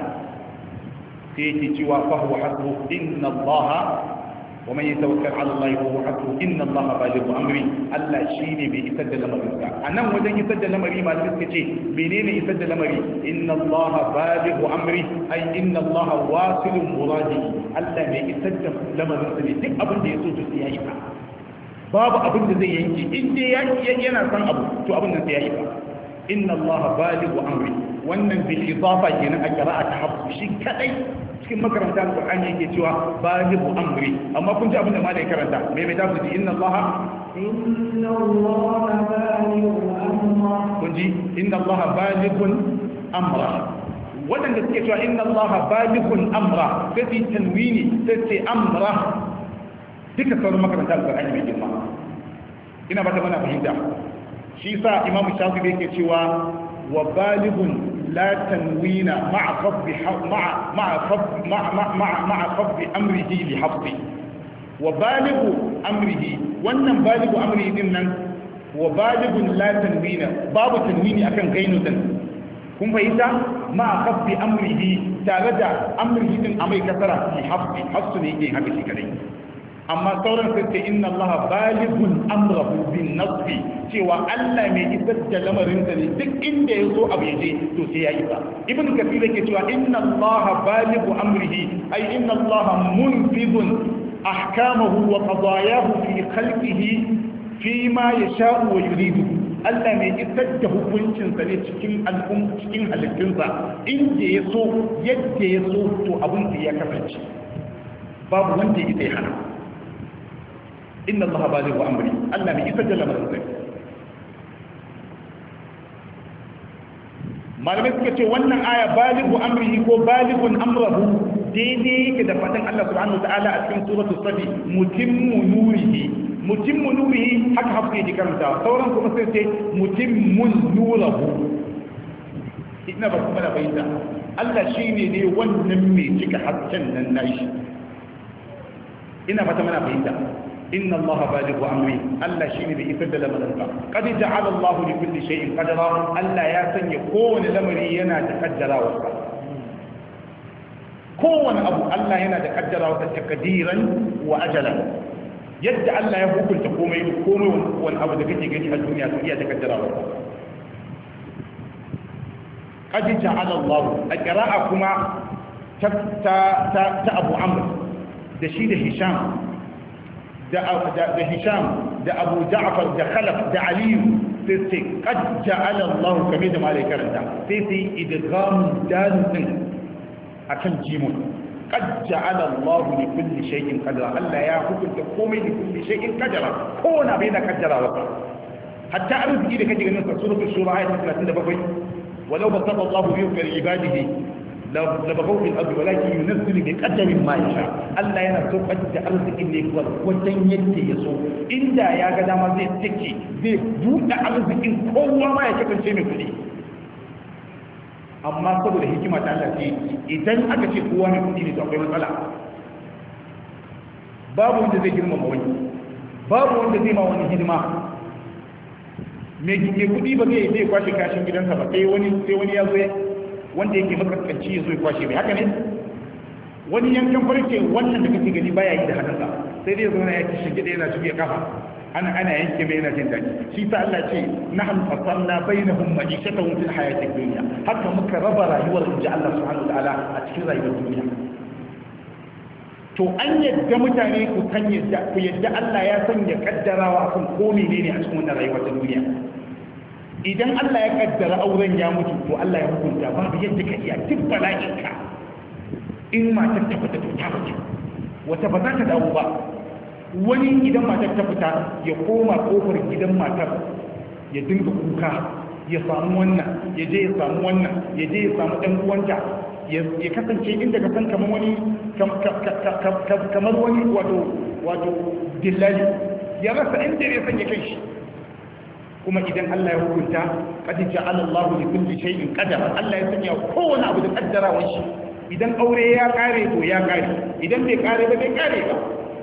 تيجي جوا فهو حسبه إن الله ومن يتوكل على الله فهو حسبه إن الله بالغ أمري ألا شيني بيسد لمري أنا وجن يسد لمري ما تسكتي منين يسد لمري إن الله بالغ أمري أي إن الله واصل مرادي ألا بيسد لمري دك أبن دي يسوع سيايفا باب أبن دي ينجي إن دي ينا سان أبو تو أبن دي يسيايفا إن الله بالغ أمري wannan bil idafa kenan a qira'at hafs shi kadai cikin makarantar Qur'ani yake cewa balighu amri amma kun ji abin da malai karanta me mai tafi inna allaha inna allaha balighu amra kun ji inna allaha balighun amra wadanda suke cewa inna allaha balighun amra sai tanwini sai amra duka sauran makarantar Qur'ani mai girma ina ba ta mana fahimta shi sa imamu shafi'i yake cewa wa balighun لا تنوين مع خفض مع مع خفض مع مع مع, مع خفض امره لحفظه وبالغ امره wannan baligu amri din nan wa baligun la tanwina babu tanwini akan gainu din kun fahimta ma khaffi amrihi tare da amrihi din amai kasara fi hafsi hafsu ne yake haka shi kadai amma sauran sai ce inna allaha balighun amrahu bin nasbi cewa Allah mai isar da lamarin sa ne duk inda ya so abu yaje to sai ya isa ibn kathir yake cewa inna allaha balighu amrihi ay inna allaha munfidun ahkamahu wa qadayahu fi khalqihi fi ma yasha'u wa yuridu Allah mai isar da hukuncin sa ne cikin al'um cikin halittunsa inda ya so yadda ya so to abin da ya kasance babu wanda ya sai hana inna allaha balighu amri Allah mai isar da lamarin sa malamai suka ce wannan aya balighu amrihi ko balighun amrahu daidai yake da fadin Allah subhanahu wataala a cikin suratul safi mutimmu nurihi mutimmu nurihi haka hafsa yake karanta sauran kuma sai ce mutimmun nurahu ina ba kuma da bayyana Allah shine ne wannan mai cika hasken nan nashi ina fata mana bayyana إن الله بالغ أمري ألا شيني بإفد لمنزل قد جعل الله لكل شيء قدرا ألا ياسن يكون لمري ينا تقدرا وصا كون أبو ألا ينا تقدرا وصا تقديرا وأجلا يد ألا يفوكل تقومي يكون والأبو دكتي قد الدنيا تقيا تقدرا وصا قد جعل الله أقراءكما تأبو عمرو دشيد هشام da Hisham da Abu Ja'far da Khalaf da Ali sai sai qad ja'ala Allah kamar da malai karanta sai sai idgham dal din akan jimun qad ja'ala Allah li kulli shay'in qadara Allah ya hukunta komai li kulli shay'in qadara kowane bai da kaddara wa hatta arziki da kaje ganin suratul shura ayat thelathين da bakwai walau basata Allah rizqa li ibadihi لبغوا في الأرض ولكن ينزل بقدر ما يشاء الله yana saukar da arzikin ne wajen yadda ya so inda ya ga dama zai take zai buɗe arzikin kowa ma ya kasance mai kuɗi amma saboda hikima ta Allah ce idan aka ce kowa mai kuɗi ne to akwai matsala babu wanda zai girmama wani babu wanda zai ma wani hidima mai kuɗi ba zai zai kwashe kashin gidansa ba sai wani sai wani ya zo wanda yake makaskanci ya zo ya kwashe mai haka ne wani yankan farce wannan da kake gani baya yi da hannunsa sai dai zauna ya kishi gida yana juya kafa ana ana yanke mai yana jin daɗi shi ta Allah ce nahnu fasalna bainahum ma'ishatahum fil hayatid dunya haka muka raba rayuwar inji Allah subhanahu wa ta'ala a cikin rayuwar duniya. To an yadda mutane ku san yadda ku yadda Allah ya sanya kaddarawa akan ko menene a cikin wannan rayuwar duniya. Idan Allah ya kaddara auren ya mutu to Allah ya hukunta babu yadda ka iya duk bala'inka in matar ta fita ta mutu wata ba za ta dawo ba. Wani idan matar ta fita ya koma kofar gidan matar ya dinga kuka ya samu wannan ya je ya samu wannan ya je ya samu ɗan uwanta ya kasance inda ka san kamar wani kamar wani wato wato dillali ya rasa inda ya sanya kanshi. Kuma idan Allah ya hukunta qad ja'ala Allahu li kulli shay'in qadara Allah ya sanya kowane abu da kaddarawar shi. Idan aure ya kare to ya kare idan bai kare ba bai kare ba.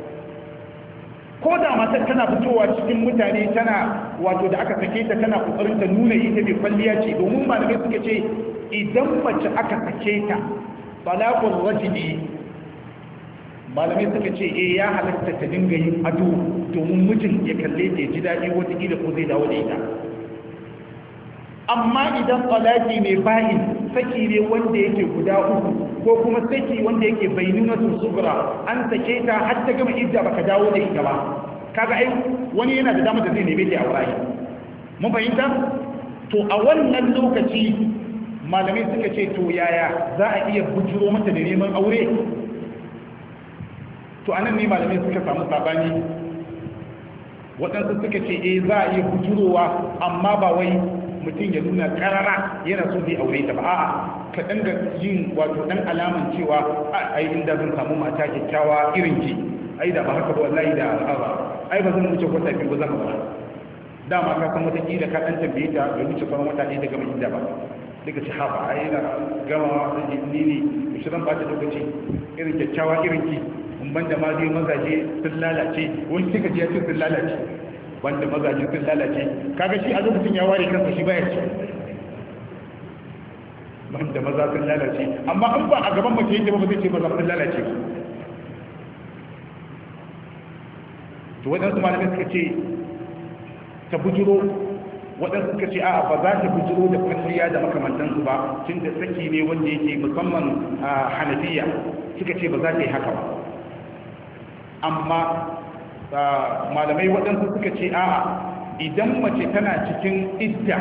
Ko da matar tana fitowa cikin mutane tana wato da aka sake ta tana kokarin ta nuna ita bai kwalliya ce domin malamai suka ce idan mace aka sake ta talaqul rajuli malamai suka ce eh ya halatta ta dinga yin ado domin mijin ya kalle ta ji daɗi wata kila ko zai dawo da ita. Amma idan talaqi ne bayin saki ne wanda yake guda uku ko kuma saki wanda yake bayyana subra an sake ta har ta gama idda baka dawo da ita ba kaga ai wani yana da dama da zai neme ta a wurayi mun fahimta. To a wannan lokaci malamai suka ce to yaya za a iya bujiro mata da neman aure. To anan ne malamai suka samu sabani waɗansu suka ce eh za a iya bujirowa amma ba wai mutum ya nuna karara yana so zai aure ta ba a'a ka danga yin wato dan alaman cewa ai inda zan samu mata kyakkyawa irin ki ai da ba haka ba wallahi da al'aba ai ba zan wuce kwata biyu ba zan ba dama ka san wata kila ka dan tambaye ta bai wuce kwan wata ɗaya daga mai inda ba daga ci haba ai na gama ni ne shi zan ba ta lokaci irin kyakkyawa irin ki in banda ma zai mazaje sun lalace wani suka ji ya ce sun lalace wanda mazaje sun lalace kaga shi a lokacin ya ware kansa shi baya ci wanda maza sun lalace amma in ba a gaban mace yake ba zai ce maza sun lalace ba. To waɗansu malamai suka ce ta bujiro waɗansu suka ce a'a ba za ta bujiro da kwalliya da makamantansu ba tun da saki ne wanda yake musamman a hanafiya suka ce ba za ta yi haka ba. Amma malamai waɗansu suka ce a'a idan mace tana cikin idda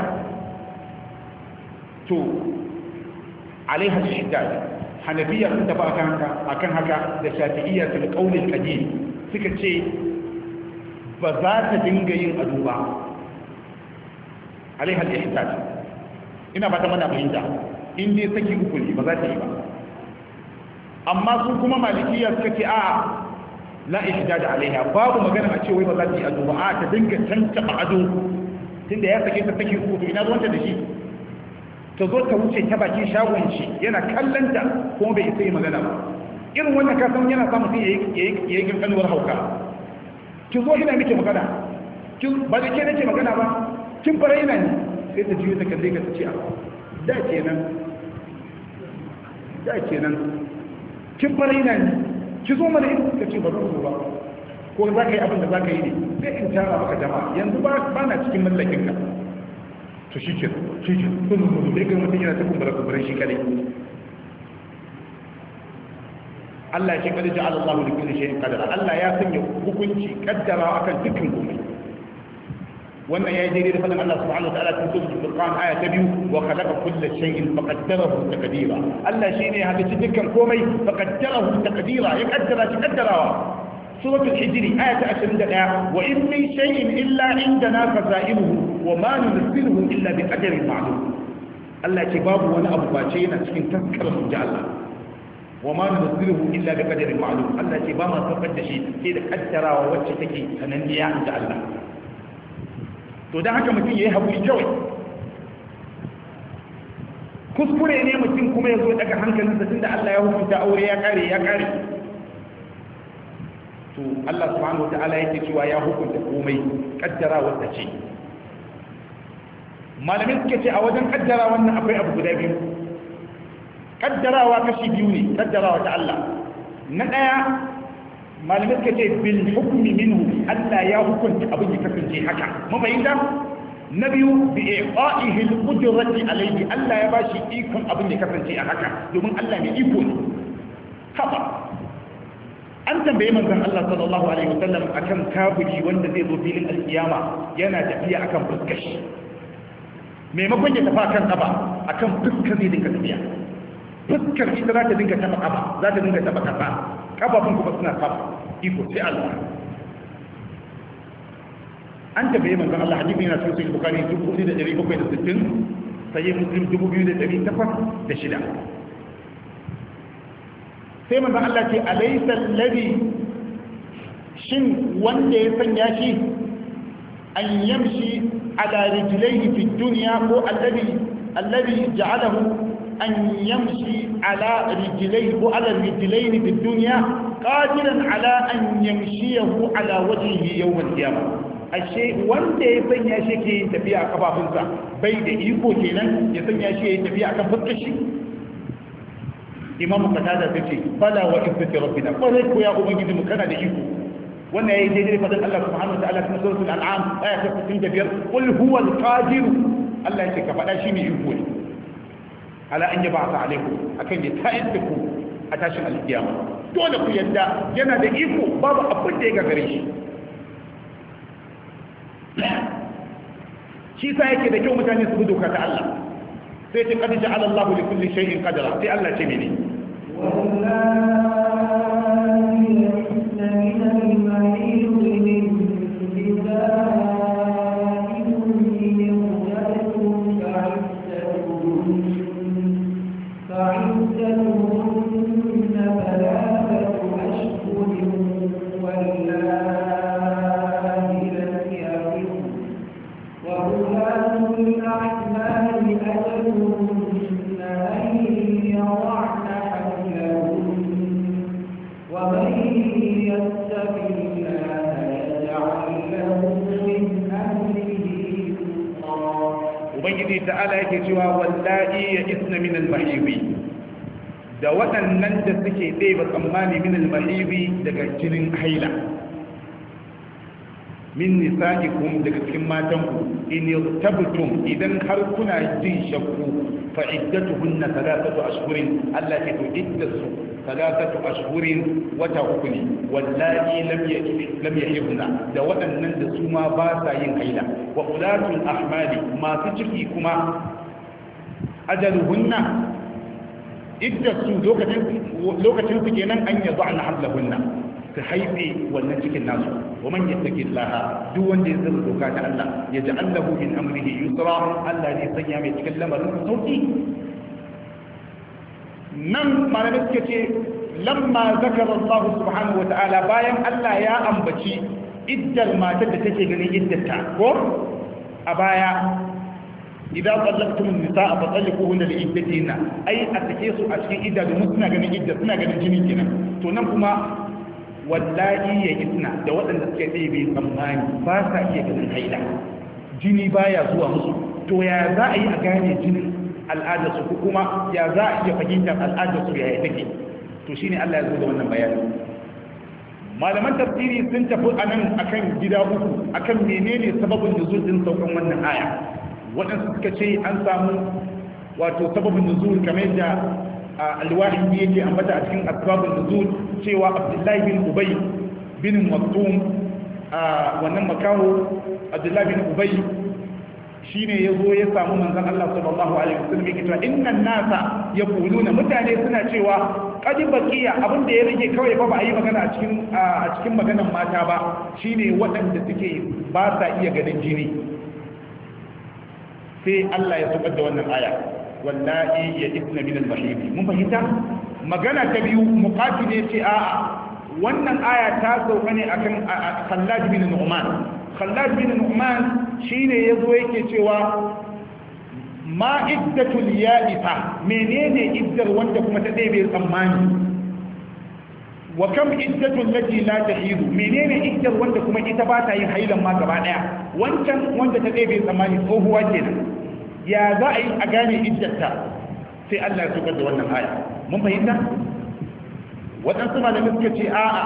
to alaiha shidda hanafiya sun tafi akan haka akan haka da shafi'iyya fil qawl al qadim suka ce ba za ta dinga yin ado ba alaiha al-ihtaj ina ba ta mana fahimta in dai saki uku ne ba za ta yi ba. Amma su kuma malikiya suka ce a'a la ihdad alaiha babu magana a ce wai ba za ta yi ado ba a ta dinga tantaba ado tunda ya sake ta sake uku to ina ruwanta da shi ta zo ta wuce ta bakin shagon shi yana kallanta kuma bai isa yi magana ba. Irin wannan ka san yana samu sai yayi yayi kankanuwar hauka ki zo ina miki magana kin ba da ke nake magana ba kin fara ina ne sai ta jiyo ta kalle ka ta ce a da kenan da kenan kin fara ina ne ki zo mana ka ce ba zan zo ba ko za ka yi abin da za ka yi ne sai in tara maka jama'a yanzu ba na cikin mallakin ka to shi ke shi ke kun mu da ga mutum yana ta kumbura kumburan shi kadai. Allah ya ce kada ja'ala Allahu li kulli shay'in qadara Allah ya sanya hukunci kaddara akan dukkan komai. wannan yayi daidai da fadin Allah subhanahu wa ta'ala cikin suratul furqan aya ta biyu wa khalaqa kulla shay'in faqaddarahu taqdira Allah shine ya halicci dukkan komai faqaddarahu taqdira ya kaddara shi kaddarawa suratul hijr aya ta ashirin da ɗaya wa in min shay'in illa indana khazainuhu wa ma nunzilu illa bi qadarin ma'lum Allah ce babu wani abu ba ce yana cikin taskarar mu da Allah wa ma nunzilu illa bi qadarin ma'lum Allah ce ba ma saukar da shi sai da kaddarawa wacce take sananniya da Allah. To don haka mutum ya yi haƙuri kawai kuskure ne mutum kuma ya zo daga hankalinsa tun da Allah ya hukunta aure ya kare ya kare to Allah subhanahu wa ta'ala yake cewa ya hukunta komai kaddara wanda ce malamin suke ce a wajen kaddara wannan akwai abu guda biyu kaddarawa kashi biyu ne kaddarawa ta Allah na daya malamai suka ce bil hukmi minhu Allah ya hukunta abin ya kasance haka mun fahimta na biyu bi iqa'ihi al-qudrati alayhi Allah ya bashi ikon abin ya kasance a haka domin Allah mai iko ne haba an tambaye manzon Allah sallallahu alaihi wasallam akan kafiri wanda zai zo filin alkiyama yana tafiya akan fuskar shi maimakon ya tafi akan kaba akan fuskar zai dinga tafiya fuskar ita za ta dinga taba kaba za ta dinga taba kaba kababun kuma suna taba iko sai Allah an tabbaye manzon Allah hadisi yana cikin sahih bukhari dubu da dari bakwai da sittin sahih muslim dubu biyu da dari takwas da shida sai manzon Allah ce alaysa alladhi shin wanda ya sanya shi an yamshi ala rijlaihi fi dunya ko alladhi alladhi ja'alahu an yamshi ala rijlaihi ko ala rijlaini fi dunya qadiran ala an yamshiyahu ala wajhihi yawm al-qiyamah ashe wanda ya sanya shi ke yin tafiya a kafafunsa bai da iko kenan ya sanya shi ya yi tafiya a kan fuskar shi imamu qatada ta ce bala wa izzati rabbina kwarai ko ya ubangiji mu kana da iko wannan yayi daidai fadin Allah subhanahu wa ta'ala cikin suratul an'am aya ta sittin da biyar qul huwa al-qadir Allah ya ce ka faɗa shi ne iko ne ala an yab'atha alaikum akan ya ta'id ku a tashin alkiyama dole ku yadda yana da iko babu abin da ya gagare shi shi sa yake da kyau mutane su bi doka ta Allah sai ce qad ja'ala Allahu li kulli shay'in qadara sai Allah ce mene wallahi yasna min al-mahid min bidaikum yawjatukum fa'idatuhum fa'idatuhum thalathatu ashhurin wallahi الأعمال أجلهن أن يضعن حملهن ومن يتق الله يجعل له من أمره يسرا وبنجي تعالى يكتوى واللائي يئسن من المحيض da waɗannan da suke ɗaya tsammani min al-mahidi daga jinin haila min nisa'ikum daga cikin matanku in yartabtum idan har kuna jin shakku fa iddatuhunna thalathatu ashhurin Allah ya to iddatu thalathatu ashhurin wata uku ne wallahi lam lam yahibna da waɗannan da su ma ba sa yin haila wa ulatul ahmali masu ciki kuma ajaluhunna iddatu lokacin lokacin su kenan an yad'ana hablahunna su haife wannan cikin nasu wa man yattaki Allah duk wanda ya zama doka ta Allah ya ji Allahu min amrihi yusra Allah ne sanya mai cikin lamarin sauki nan malamai suke ce lamma zakara Allah subhanahu wa ta'ala bayan Allah ya ambaci iddar matar da take ganin iddarta ko a baya idan tsallaktumun nisa'a fa tsallikuhunna li iddatihinna ai a take su a cikin idda domin suna ganin idda suna ganin jini kenan to nan kuma wallahi ya isna da waɗanda suke ɗebe tsammani ba sa iya ganin haila jini baya zuwa musu to ya za a yi a gane jinin al'adarsu ko kuma ya za a iya fahimtar al'adarsu ya yi take to shine Allah ya zo da wannan bayani malaman tafsiri sun tafi anan akan gida uku akan menene sababin nuzul din saukan wannan aya waɗansu suka ce an samu wato sababin nuzul kamar yadda alwahidi yake ambata a cikin asbabun nuzul cewa Abdullahi bin Ubay bin Maktum wannan makaho Abdullahi bin Ubay shine yazo ya samu manzon Allah sallallahu alaihi wasallam yake cewa innan nasa yaquluna mutane suna cewa qad baqiya abinda ya rage kawai fa ba a yi magana a cikin a cikin maganar mata ba shine waɗanda suke ba sa iya ganin jini sai Allah ya saukar da wannan aya wallahi ya isna min al-mahid mun fahimta magana ta biyu muqatil ya ce a'a wannan aya ta sauka ne akan Khallad bin Nu'man Khallad bin Nu'man shine yazo yake cewa ma iddatul ya'ifa menene iddar wanda kuma ta ɗebe tsammani wa kam iddatul lati la tahidu menene iddar wanda kuma ita ba ta yin hailan ma gaba daya wancan wanda ta ɗebe tsammani tsohuwa kenan ya za a yi a gane iddarta sai Allah ya tukar da wannan aya mun fahimta waɗansu malamai suka ce a'a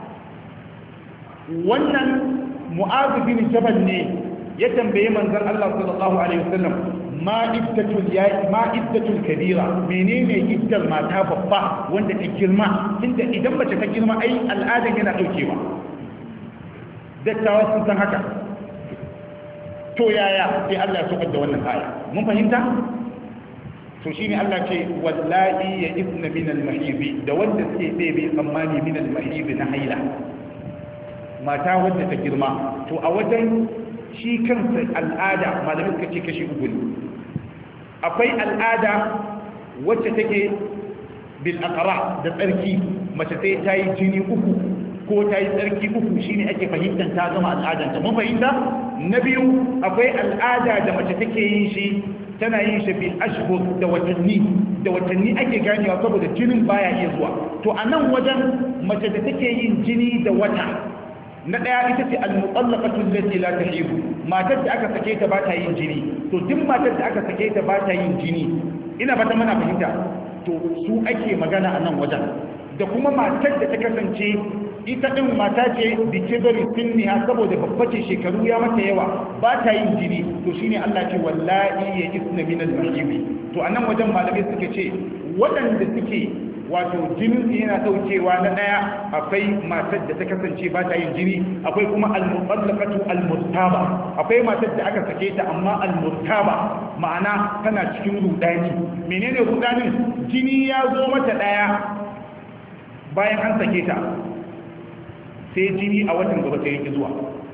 wannan Mu'adh bin Jabal ne ya tambaye manzon Allah sallallahu alaihi wasallam ma iddatul ya ma iddatul kabira menene iddar mata babba wanda ta girma inda idan mace ta girma ai al'adan yana daukewa dattawa sun san haka to yaya sai Allah ya sokar da wannan aya mun fahimta to shine Allah ce wallahi ya ibna min al-mahib da wanda suke bebe tsammani min al-mahib na haila mata wadda ta girma to a wajen shi kansa al'ada malamin suka ce kashi uku ne akwai al'ada wacce take bil aqra da tsarki mace sai ta yi jini uku ko ta yi tsarki uku shine ake fahimtar ta gama al'adanta mun fahimta na biyu akwai al'ada da mace take yin shi tana yin shi bil ashhur da watanni da watanni ake ganewa saboda jinin baya iya zuwa to a nan wajen mace da take yin jini da wata na daya ita ce al-mutallaqatu allati la tahibu matar da aka sake ta ba ta yin jini to duk matar da aka sake ta ba ta yin jini ina fata mana fahimta to su ake magana a nan wajen da kuma matar da ta kasance ita din mata ce bi kibari sinniha saboda babba ce shekaru ya mata yawa ba ta yin jini to shine Allah ce wallahi ya isna min al-mahib to a nan wajen malamai suka ce waɗanda suke wato jinin yana daukewa na daya akwai matar da ta kasance ba ta yin jini akwai kuma al-mutallaqatu al-murtaba akwai matar da aka sake ta amma al-murtaba ma'ana tana cikin rudani menene rudanin jini ya zo mata daya bayan an sake ta sai jini a watan gaba sai yake zuwa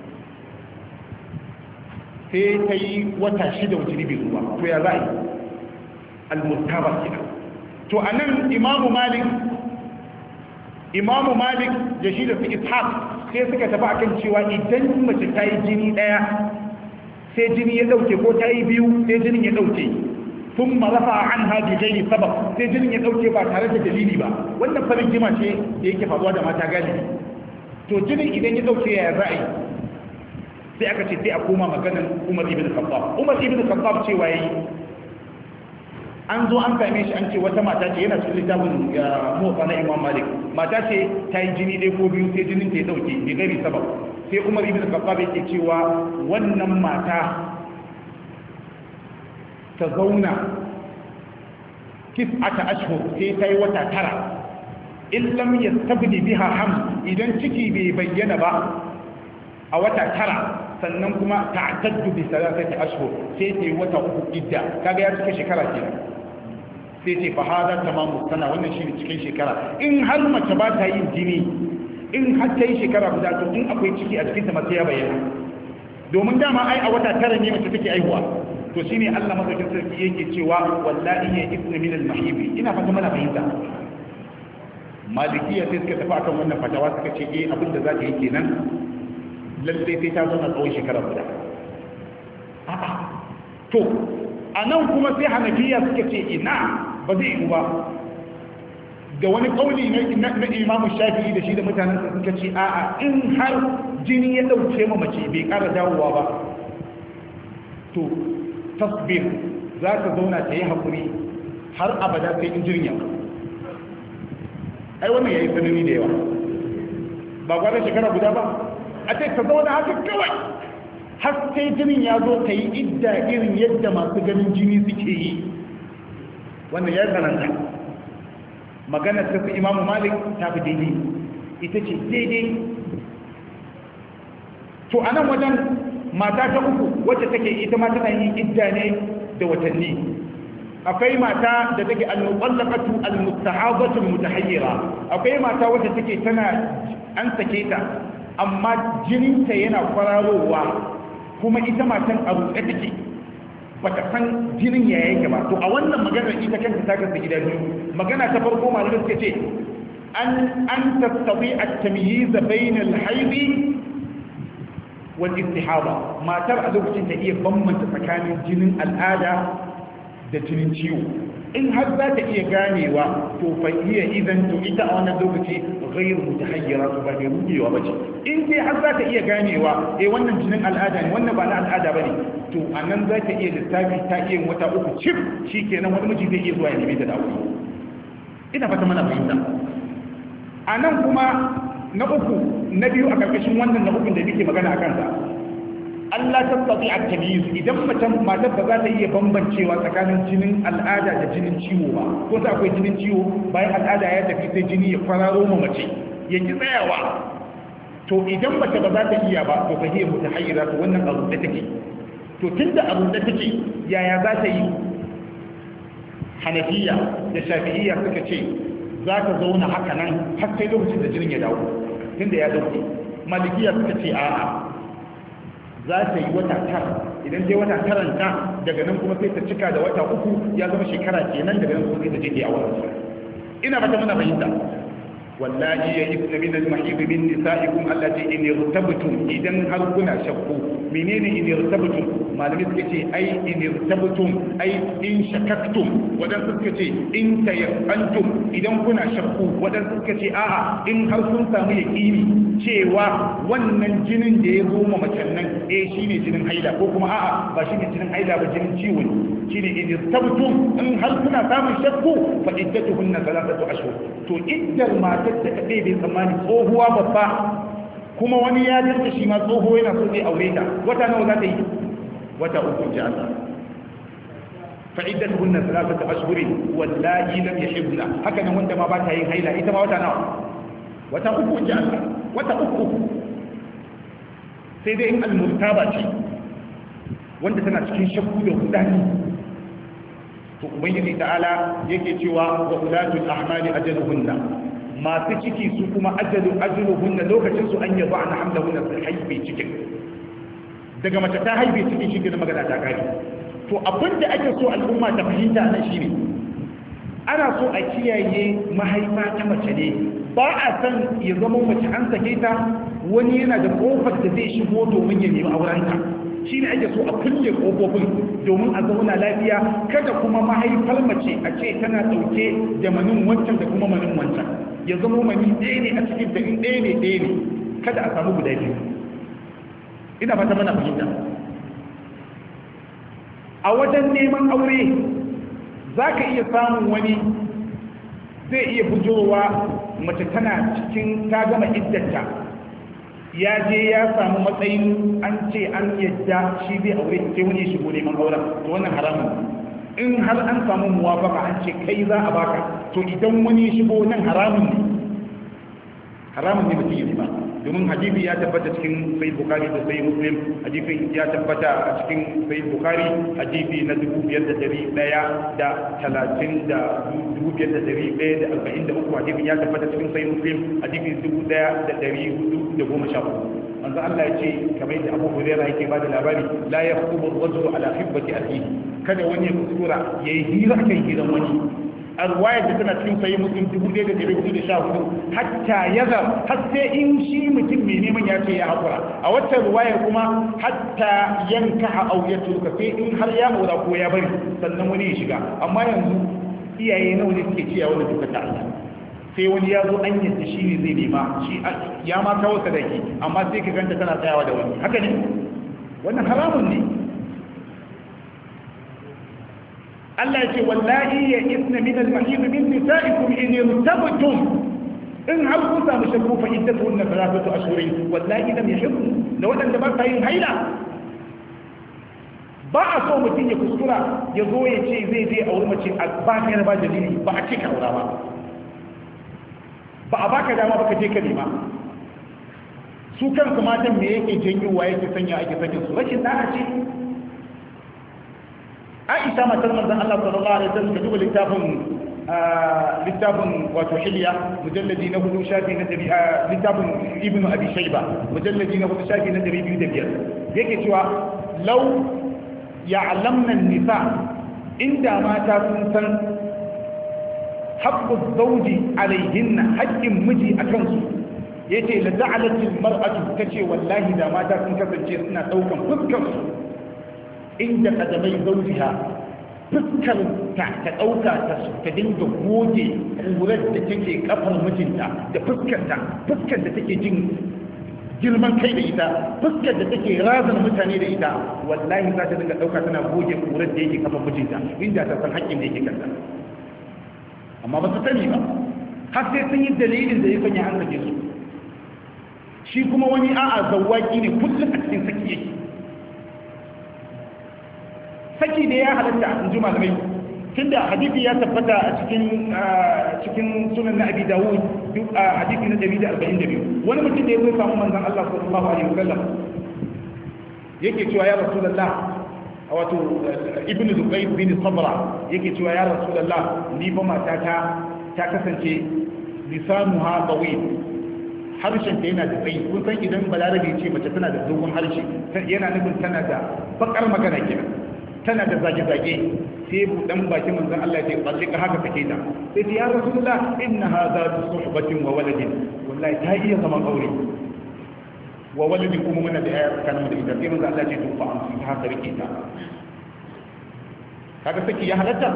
sai ta yi wata shida jini bai zuwa to ya za a yi al-murtaba kenan to a nan imamu malik imamu malik da shi da su ishaq sai suka tafi akan cewa idan mace ta yi jini daya sai jini ya dauke ko ta yi biyu sai jinin ya dauke sun marafa an haji gairi sabab sai jinin ya dauke ba tare da dalili ba wannan farin jima ce da yake faruwa da mata galibi to jinin idan ya dauke ya ra'ayi sai aka ce sai a koma maganin umar ibn khattab umar ibn khattab cewa yayi an zo an same shi an ce wata mata ce yana cikin littafin motsa na imam malik mata ce ta yi jini ɗaya ko biyu sai jinin ta ya ɗauke bai gari sabab sai umar ibn khattab yake cewa wannan mata ta zauna tis'ata ashhur sai ta yi wata tara in lam yastabdi biha ham idan ciki bai bayyana ba a wata tara sannan kuma ta'taddu bi salasati ashhur sai ta yi wata uku idda kaga ya cika shekara kenan sai ce fa hada tamamu sana wannan shine cikin shekara in har mace ba ta yin jini in har ta yi shekara guda to in akwai ciki a cikin ta mace ya bayyana domin dama ai a wata tara ne mace take aihuwa to shine Allah madaukakin sarki yake cewa wallahi ya isna min al-mahib ina fata mana fahimta malikiya sai suka tafi akan wannan fatawa suka ce eh abin da za ta yi kenan lalle sai ta zo na tsawon shekara guda a'a to a nan kuma sai hanafiya suka ce ina ba zai yi ba da wani kauli na imamu shafi'i da shi da mutanen suka ce a'a in har jini ya dauke ma mace bai kara dawowa ba to tasbir za ta zauna ta yi haƙuri har abada sai in jirin yau ai wannan ya yi tsanani da yawa ba kwanan shekara guda ba a ce ta zauna haka kawai har sai jinin ya zo ta yi idda irin yadda masu ganin jini suke yi wannan ya tsananta magana ta fi imamu malik ta fi daidai ita ce daidai to a nan wajen mata ta uku wacce take ita ma tana yin idda ne da watanni akwai mata da take al-muqallaqatu al-mustahabatu al-mutahayyira akwai mata wacce take tana an sake ta amma jininta yana kwararowa kuma ita matan a ruɗe take ba ta san jinin ya yake ba to a wannan maganar ita kanta ta kasa gida biyu magana ta farko malamai suka ce an an tattabi at-tamyiz bayna al-hayd wal istihaba matar a lokacin ta iya bambanta tsakanin jinin al'ada da jinin ciwo in har za ta iya ganewa to fa iya idan to ita a wannan lokaci ghairu mutahayyira to ba mai rubewa bace in dai har za ta iya ganewa eh wannan jinin al'ada ne wannan ba na al'ada bane to anan za ta iya lissafi ta iya wata uku cif shikenan wani miji zai iya zuwa ya nemi ta da aure ina fata mana fahimta a nan kuma na uku na biyu a ƙarƙashin wannan na ukun da muke magana a kansa Allah ta tsabi a tamyiz idan mutum matar ba za ta iya bambancewa tsakanin jinin al'ada da jinin ciwo ba ko sai akwai jinin ciwo bayan al'ada ya tafi sai jini ya kwararo ma mace ya ki tsayawa to idan mace ba za ta iya ba to fahiyar mutahayyira to wannan abu da take to tunda abu da take yaya za ta yi Hanafiya da Shafi'iyya suka ce za ta zauna haka nan har sai lokacin da jinin ya dawo tunda ya dauke Malikiya suka ce a'a za ta yi wata tara idan dai wata taranta daga nan kuma sai ta cika da wata uku ya zama shekara kenan daga nan kuma sai ta je ta yi auren ina fata muna fahimta wallahi ya ibna min al-mahid min nisaikum allati in irtabtum idan har kuna shakku menene in irtabtum malami suka ce ai in irtabtum ai in shakaktum wadan suka ce in tayyantum idan kuna shakku wadan suka ce a'a in har sun samu yaqini cewa wannan jinin da ya zo ma macen nan eh shine jinin haila ko kuma a'a ba shine jinin haila ba jinin ciwo ne shine in irtabtum in har kuna samun shakku fa iddatuhunna thalathatu ashhur to iddar matar da ta bai tsammani tsohuwa babba kuma wani ya dinka shi ma tsoho yana so zai aure ta wata nawa za ta yi wata uku ji Allah fa iddatuhunna thalathatu ashhurin wallahi lam yahibna haka nan wanda ma ba ta yin haila ita ma wata nawa wata uku ji Allah wata uku sai dai in al-murtaba ce wanda tana cikin shakku da hudani to ubangiji ta'ala yake cewa wa ulatul ahmali ajaluhunna masu ciki su kuma ajalu ajaluhunna lokacin su an yaba an hamdahunna su haife cikin daga mace ta haife cikin shi da magana ta kare to abinda ake so al'umma ta fahimta nan shine ana so a kiyaye mahaifa ta mace ne ba a san ya zama mace an sake ta wani yana da kofar da zai shigo domin ya nemi aurenta shi ne ake so a kulle kofofin domin a zauna lafiya kada kuma mahaifar mace a ce tana ɗauke da manin wancan da kuma manin wancan ya zama mani ɗaya ne a cikin da ɗaya ne ɗaya ne kada a samu guda biyu ina fata mana fahimta a wajen neman aure za ka iya samun wani zai iya bujowa mace tana cikin ta gama iddata ya je ya samu matsayin an ce an yadda shi zai aure sai wani ya shigo neman auren to wannan haramun in har an samu muwafaka an ce kai za a baka to idan wani ya shigo nan haramun ne haramun ne mutum ya ba domin hadisi ya tabbata cikin sahih bukhari da sahih muslim hadisi ya tabbata a cikin sahih bukhari hadisi na dubu biyar da dari daya da talatin da dubu biyar da dari daya da arba'in da uku hadisi ya tabbata cikin sahih muslim hadisi dubu daya da dari hudu da goma sha uku manzo Allah ya ce kamar yadda Abu Hurairah yake ba da labari la yaqubu ar-rajulu ala hibbati akhihi kada wani ya kuskura yayi hira kan hiran wani a ruwayar da tana cikin sayi mutum dubu ɗaya da ɗari hudu da sha hudu hatta yaza har sai in shi mutum mai neman ya ce ya haƙura a wata ruwayar kuma hatta yanka a auya turka sai in har ya aura ko ya bari sannan wani ya shiga amma yanzu iyaye nawa ne suke ciya wani duka ta Allah sai wani ya zo an yadda shi ne zai nema shi ya ma kawo sadaki amma sai ka ganta tana tsayawa da wani haka ne wannan haramun ne Allah ya ce wallahi ya isna min al-mahid min nisa'ikum in irtabtum in har kun samu shakku fa iddatuhunna thalathatu ashhurin wallahi lam yahibbu da wadanda ba sa yin haila ba a so mutum ya kuskura ya zo ya ce zai je aure mace a ba ka yana ba dalili ba a ce ka aura ba ba a baka dama ba ka je ka nema su kansu matan me yake janyowa yake sanya ake sakin su rashin da'a ce Aisha matar manzon Allah sallallahu alaihi wasallam ka duba littafin littafin wato Hilya mujalladi na hudu shafi na dari littafin Ibn Abi Shayba mujalladi na hudu shafi na dari biyu da biyar yake cewa law ya'lamna an-nisa inda mata sun san haqqu zawji alaihinna haqqin miji akan su yace la da'alat al-mar'atu tace wallahi da mata sun kasance suna daukan fuskar su inda kadamai zaujiha fuskar ta ta dauka ta ta dinga goge kurar da take kafar mijinta da fuskar ta fuskar da take jin girman kai da ita fuskar da take razana mutane da ita wallahi za ta dinga dauka tana goge kurar da yake kafar mijinta inda ta san haƙƙin da yake kanta amma ba su sani ba har sai sun yi dalilin da ya sanya an sake su. Shi kuma wani a'a zawwaki ne kullum a cikin saki yake. Saki da ya halatta in ji malamai tunda hadisi ya tabbata a cikin cikin sunan na Abi Dawud hadisi na ɗari da arba'in da biyu wani mutum da ya zo samu manzon Allah sallallahu alaihi wasallam yake cewa ya Rasulullah wato ibnu Zubayr bin Sabra yake cewa ya Rasulullah ni ba matata ta kasance lisanuha tawil harshen ta yana da tsayi kun san idan balarabe ce mace tana da dogon harshe yana nufin tana da bakar magana kenan tana da zage-zage sai buɗan bakin manzon Allah ya ce ka haka take ta sai ce ya Rasulullah innaha zatu suhbatin wa waladin wallahi ta iya zaman aure wa waladin kuma muna da yaya tsakanin da ita sai manzon Allah ya ce to fa amsi ta haka rike ta kaga saki ya halatta.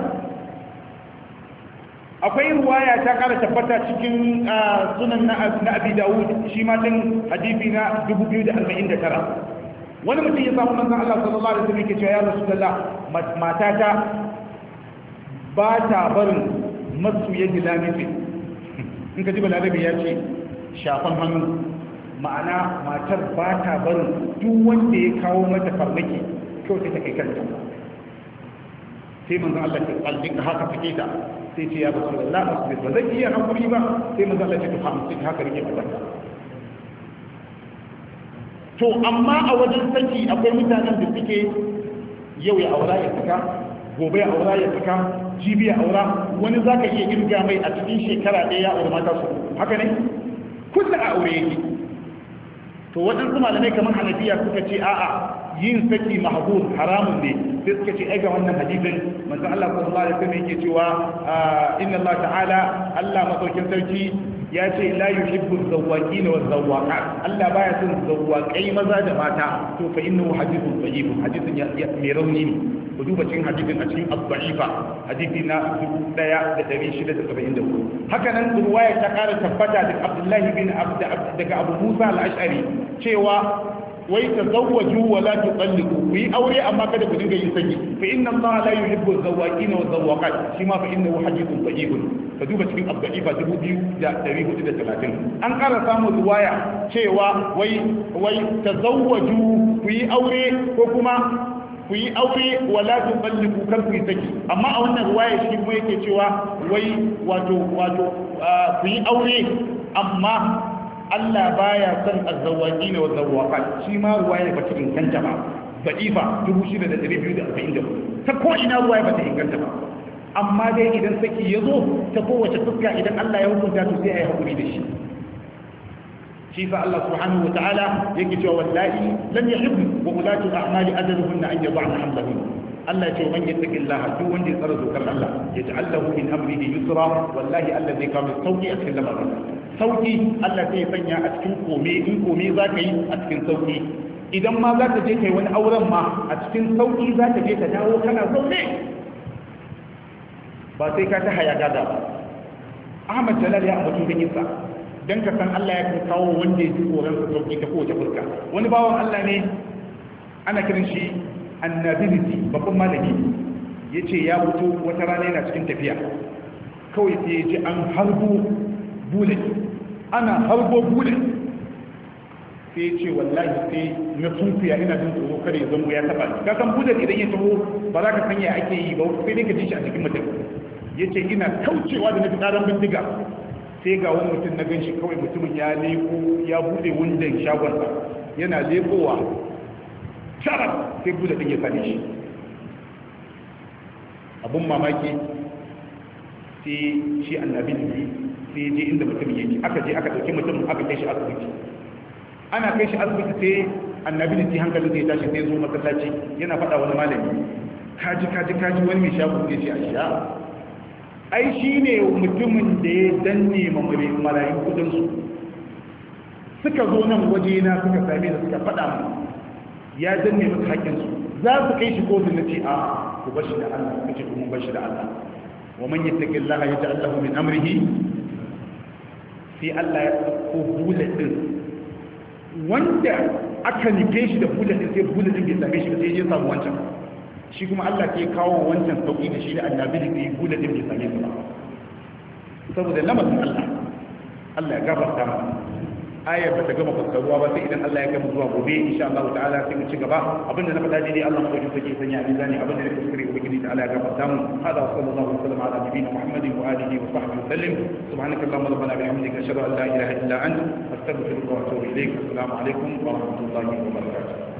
Akwai ruwaya ta kara tabbata cikin sunan na Abi Dawud shi ma din hadisi na dubu biyu da arba'in da tara wani mutum ya samu manzon Allah sallallahu alaihi wasallam yake cewa ya Rasulullah matata ba ta barin masu yaji lamifi in ka ji balarabi ya ce shafan hannu ma'ana matar ba ta barin duk wanda ya kawo mata farmaki kyau ta kai kanta sai manzon Allah ya kalli haka take ta sai ce ya Rasulullah asbir ba zai iya hakuri ba sai manzon Allah ya ce hamsin haka rike mata. To amma a wajen saki akwai mutanen da suke yau ya aura ya saka gobe ya aura ya saka jibi ya aura wani za ka iya girga mai a cikin shekara ɗaya ya aure mata su haka ne kullum a aure yake. To waɗansu malamai kamar Hanafiya suka ce a'a yin saki mahzur haramun ne sai suka ce ai ga wannan hadisin manzo Allah sallallahu alaihi wasallam yake cewa inna Allah ta'ala Allah madaukin sarki ya ce la yuhibbu zawwaqina wa zawwaqat Allah baya son zawwaqai maza da mata to fa innahu hadithun dhaif hadithun ya mai rauni ne ku duba cikin hadithin a cikin ad-da'ifa hadithi na dubu ɗaya da ɗari shida da saba'in da hudu haka nan ruwaya ta kara tabbata daga Abdullahi bin Abd daga Abu Musa al-Ash'ari cewa wai tazawwaju wa la tutalliqu ku yi aure amma kada ku dinga yin saki fa inna Allah la yuhibbu zawwaqina wa zawwaqat shi ma fa innahu hadithun dhaif ka duba cikin abda'ifa dubu biyu da ɗari hudu da talatin an ƙara samun ruwaya cewa wai wai tazawwaju ku yi aure ko kuma ku yi aure wala tuballiku kar ku yi saki amma a wannan ruwaya shi kuma yake cewa wai wato wato ku yi aure amma Allah baya son azzawaqina wa zawwaqat shi ma ruwaya ba ta inganta ba da'ifa dubu shida da ɗari biyu da arba'in da hudu ta ko ina ruwaya ba ta inganta ba amma dai idan saki ya zo ta kowace fuska idan Allah ya hukunta to sai a yi haƙuri da shi shi fa Allah subhanahu wa ta'ala yake cewa wallahi lam yahibbu wa ulatu a'mali ajaluhunna an yad'na hamlahun Allah ya ce man yattaqillaha duk wanda ya tsara dokar Allah ya ta'allahu min amrihi yusra wallahi Allah zai kawo sauki a cikin lamarin sauki Allah zai sanya a cikin kome in kome zaka yi a cikin sauki idan ma zaka je kai wani auren ma a cikin sauki zaka je ka dawo kana zaune ba sai ka ta haya gada ba. Ahmad Jalal ya abu da yinsa dan ka san Allah ya kawo wanda ya ji tsoron sa sauki ta kowace fuska wani bawan Allah ne ana kiran shi annability babban malami yace ya fito wata rana yana cikin tafiya kawai sai ya ji an harbo bullet ana harbo bullet sai ya ce wallahi sai na tunkuya ina jin tsoro kada ya zama ya taba ka san bullet idan ya taho ba za ka san ya ake yi ba sai dai ka ji shi a cikin mutum yace ina kaucewa da nafi karan bindiga sai ga wani mutum na ganshi kawai mutumin ya leko ya bude wundan shagonsa yana lekowa sharar sai bude din ya sani shi abun mamaki sai shi annabi ne sai je inda mutum yake aka je aka dauki mutum aka kai shi asibiti ana kai shi asibiti sai annabi ne hankalin sai tashi sai zo masallaci yana faɗa wani malami kaji kaji kaji wani mai shago ne shi a sha ai shi ne mutumin da ya danne marayin kudinsu suka zo nan waje na suka same da suka faɗa mu ya danne musu haƙƙinsu za su kai shi kotu na ce a ku bashi da Allah ku ce kuma bashi da Allah wa man yattaqi Allah yaj'al lahu min amrihi sai Allah ya ko bullet din wanda aka nufe shi da bullet din sai bullet din bai same shi ba sai ya samu wancan shi kuma Allah ke kawo wancan sauki da shi da annabi da ke guda din bai same su ba saboda lamarin Allah Allah ya gafarta mu ayar ba ta gama fassaruwa ba sai idan Allah ya kai mu zuwa gobe insha Allah ta'ala sai mu ci gaba abinda na faɗa dai Allah ko yake sanya a mizani abinda ne kuskure ubangiji ta'ala ya gafarta mu hada sallallahu alaihi wa sallam ala nabiyina Muhammadin wa alihi wa sahbihi sallim subhanaka allahumma rabbana bihamdika ashhadu an la ilaha illa anta astaghfiruka wa atubu ilaik assalamu alaikum wa rahmatullahi wa barakatuh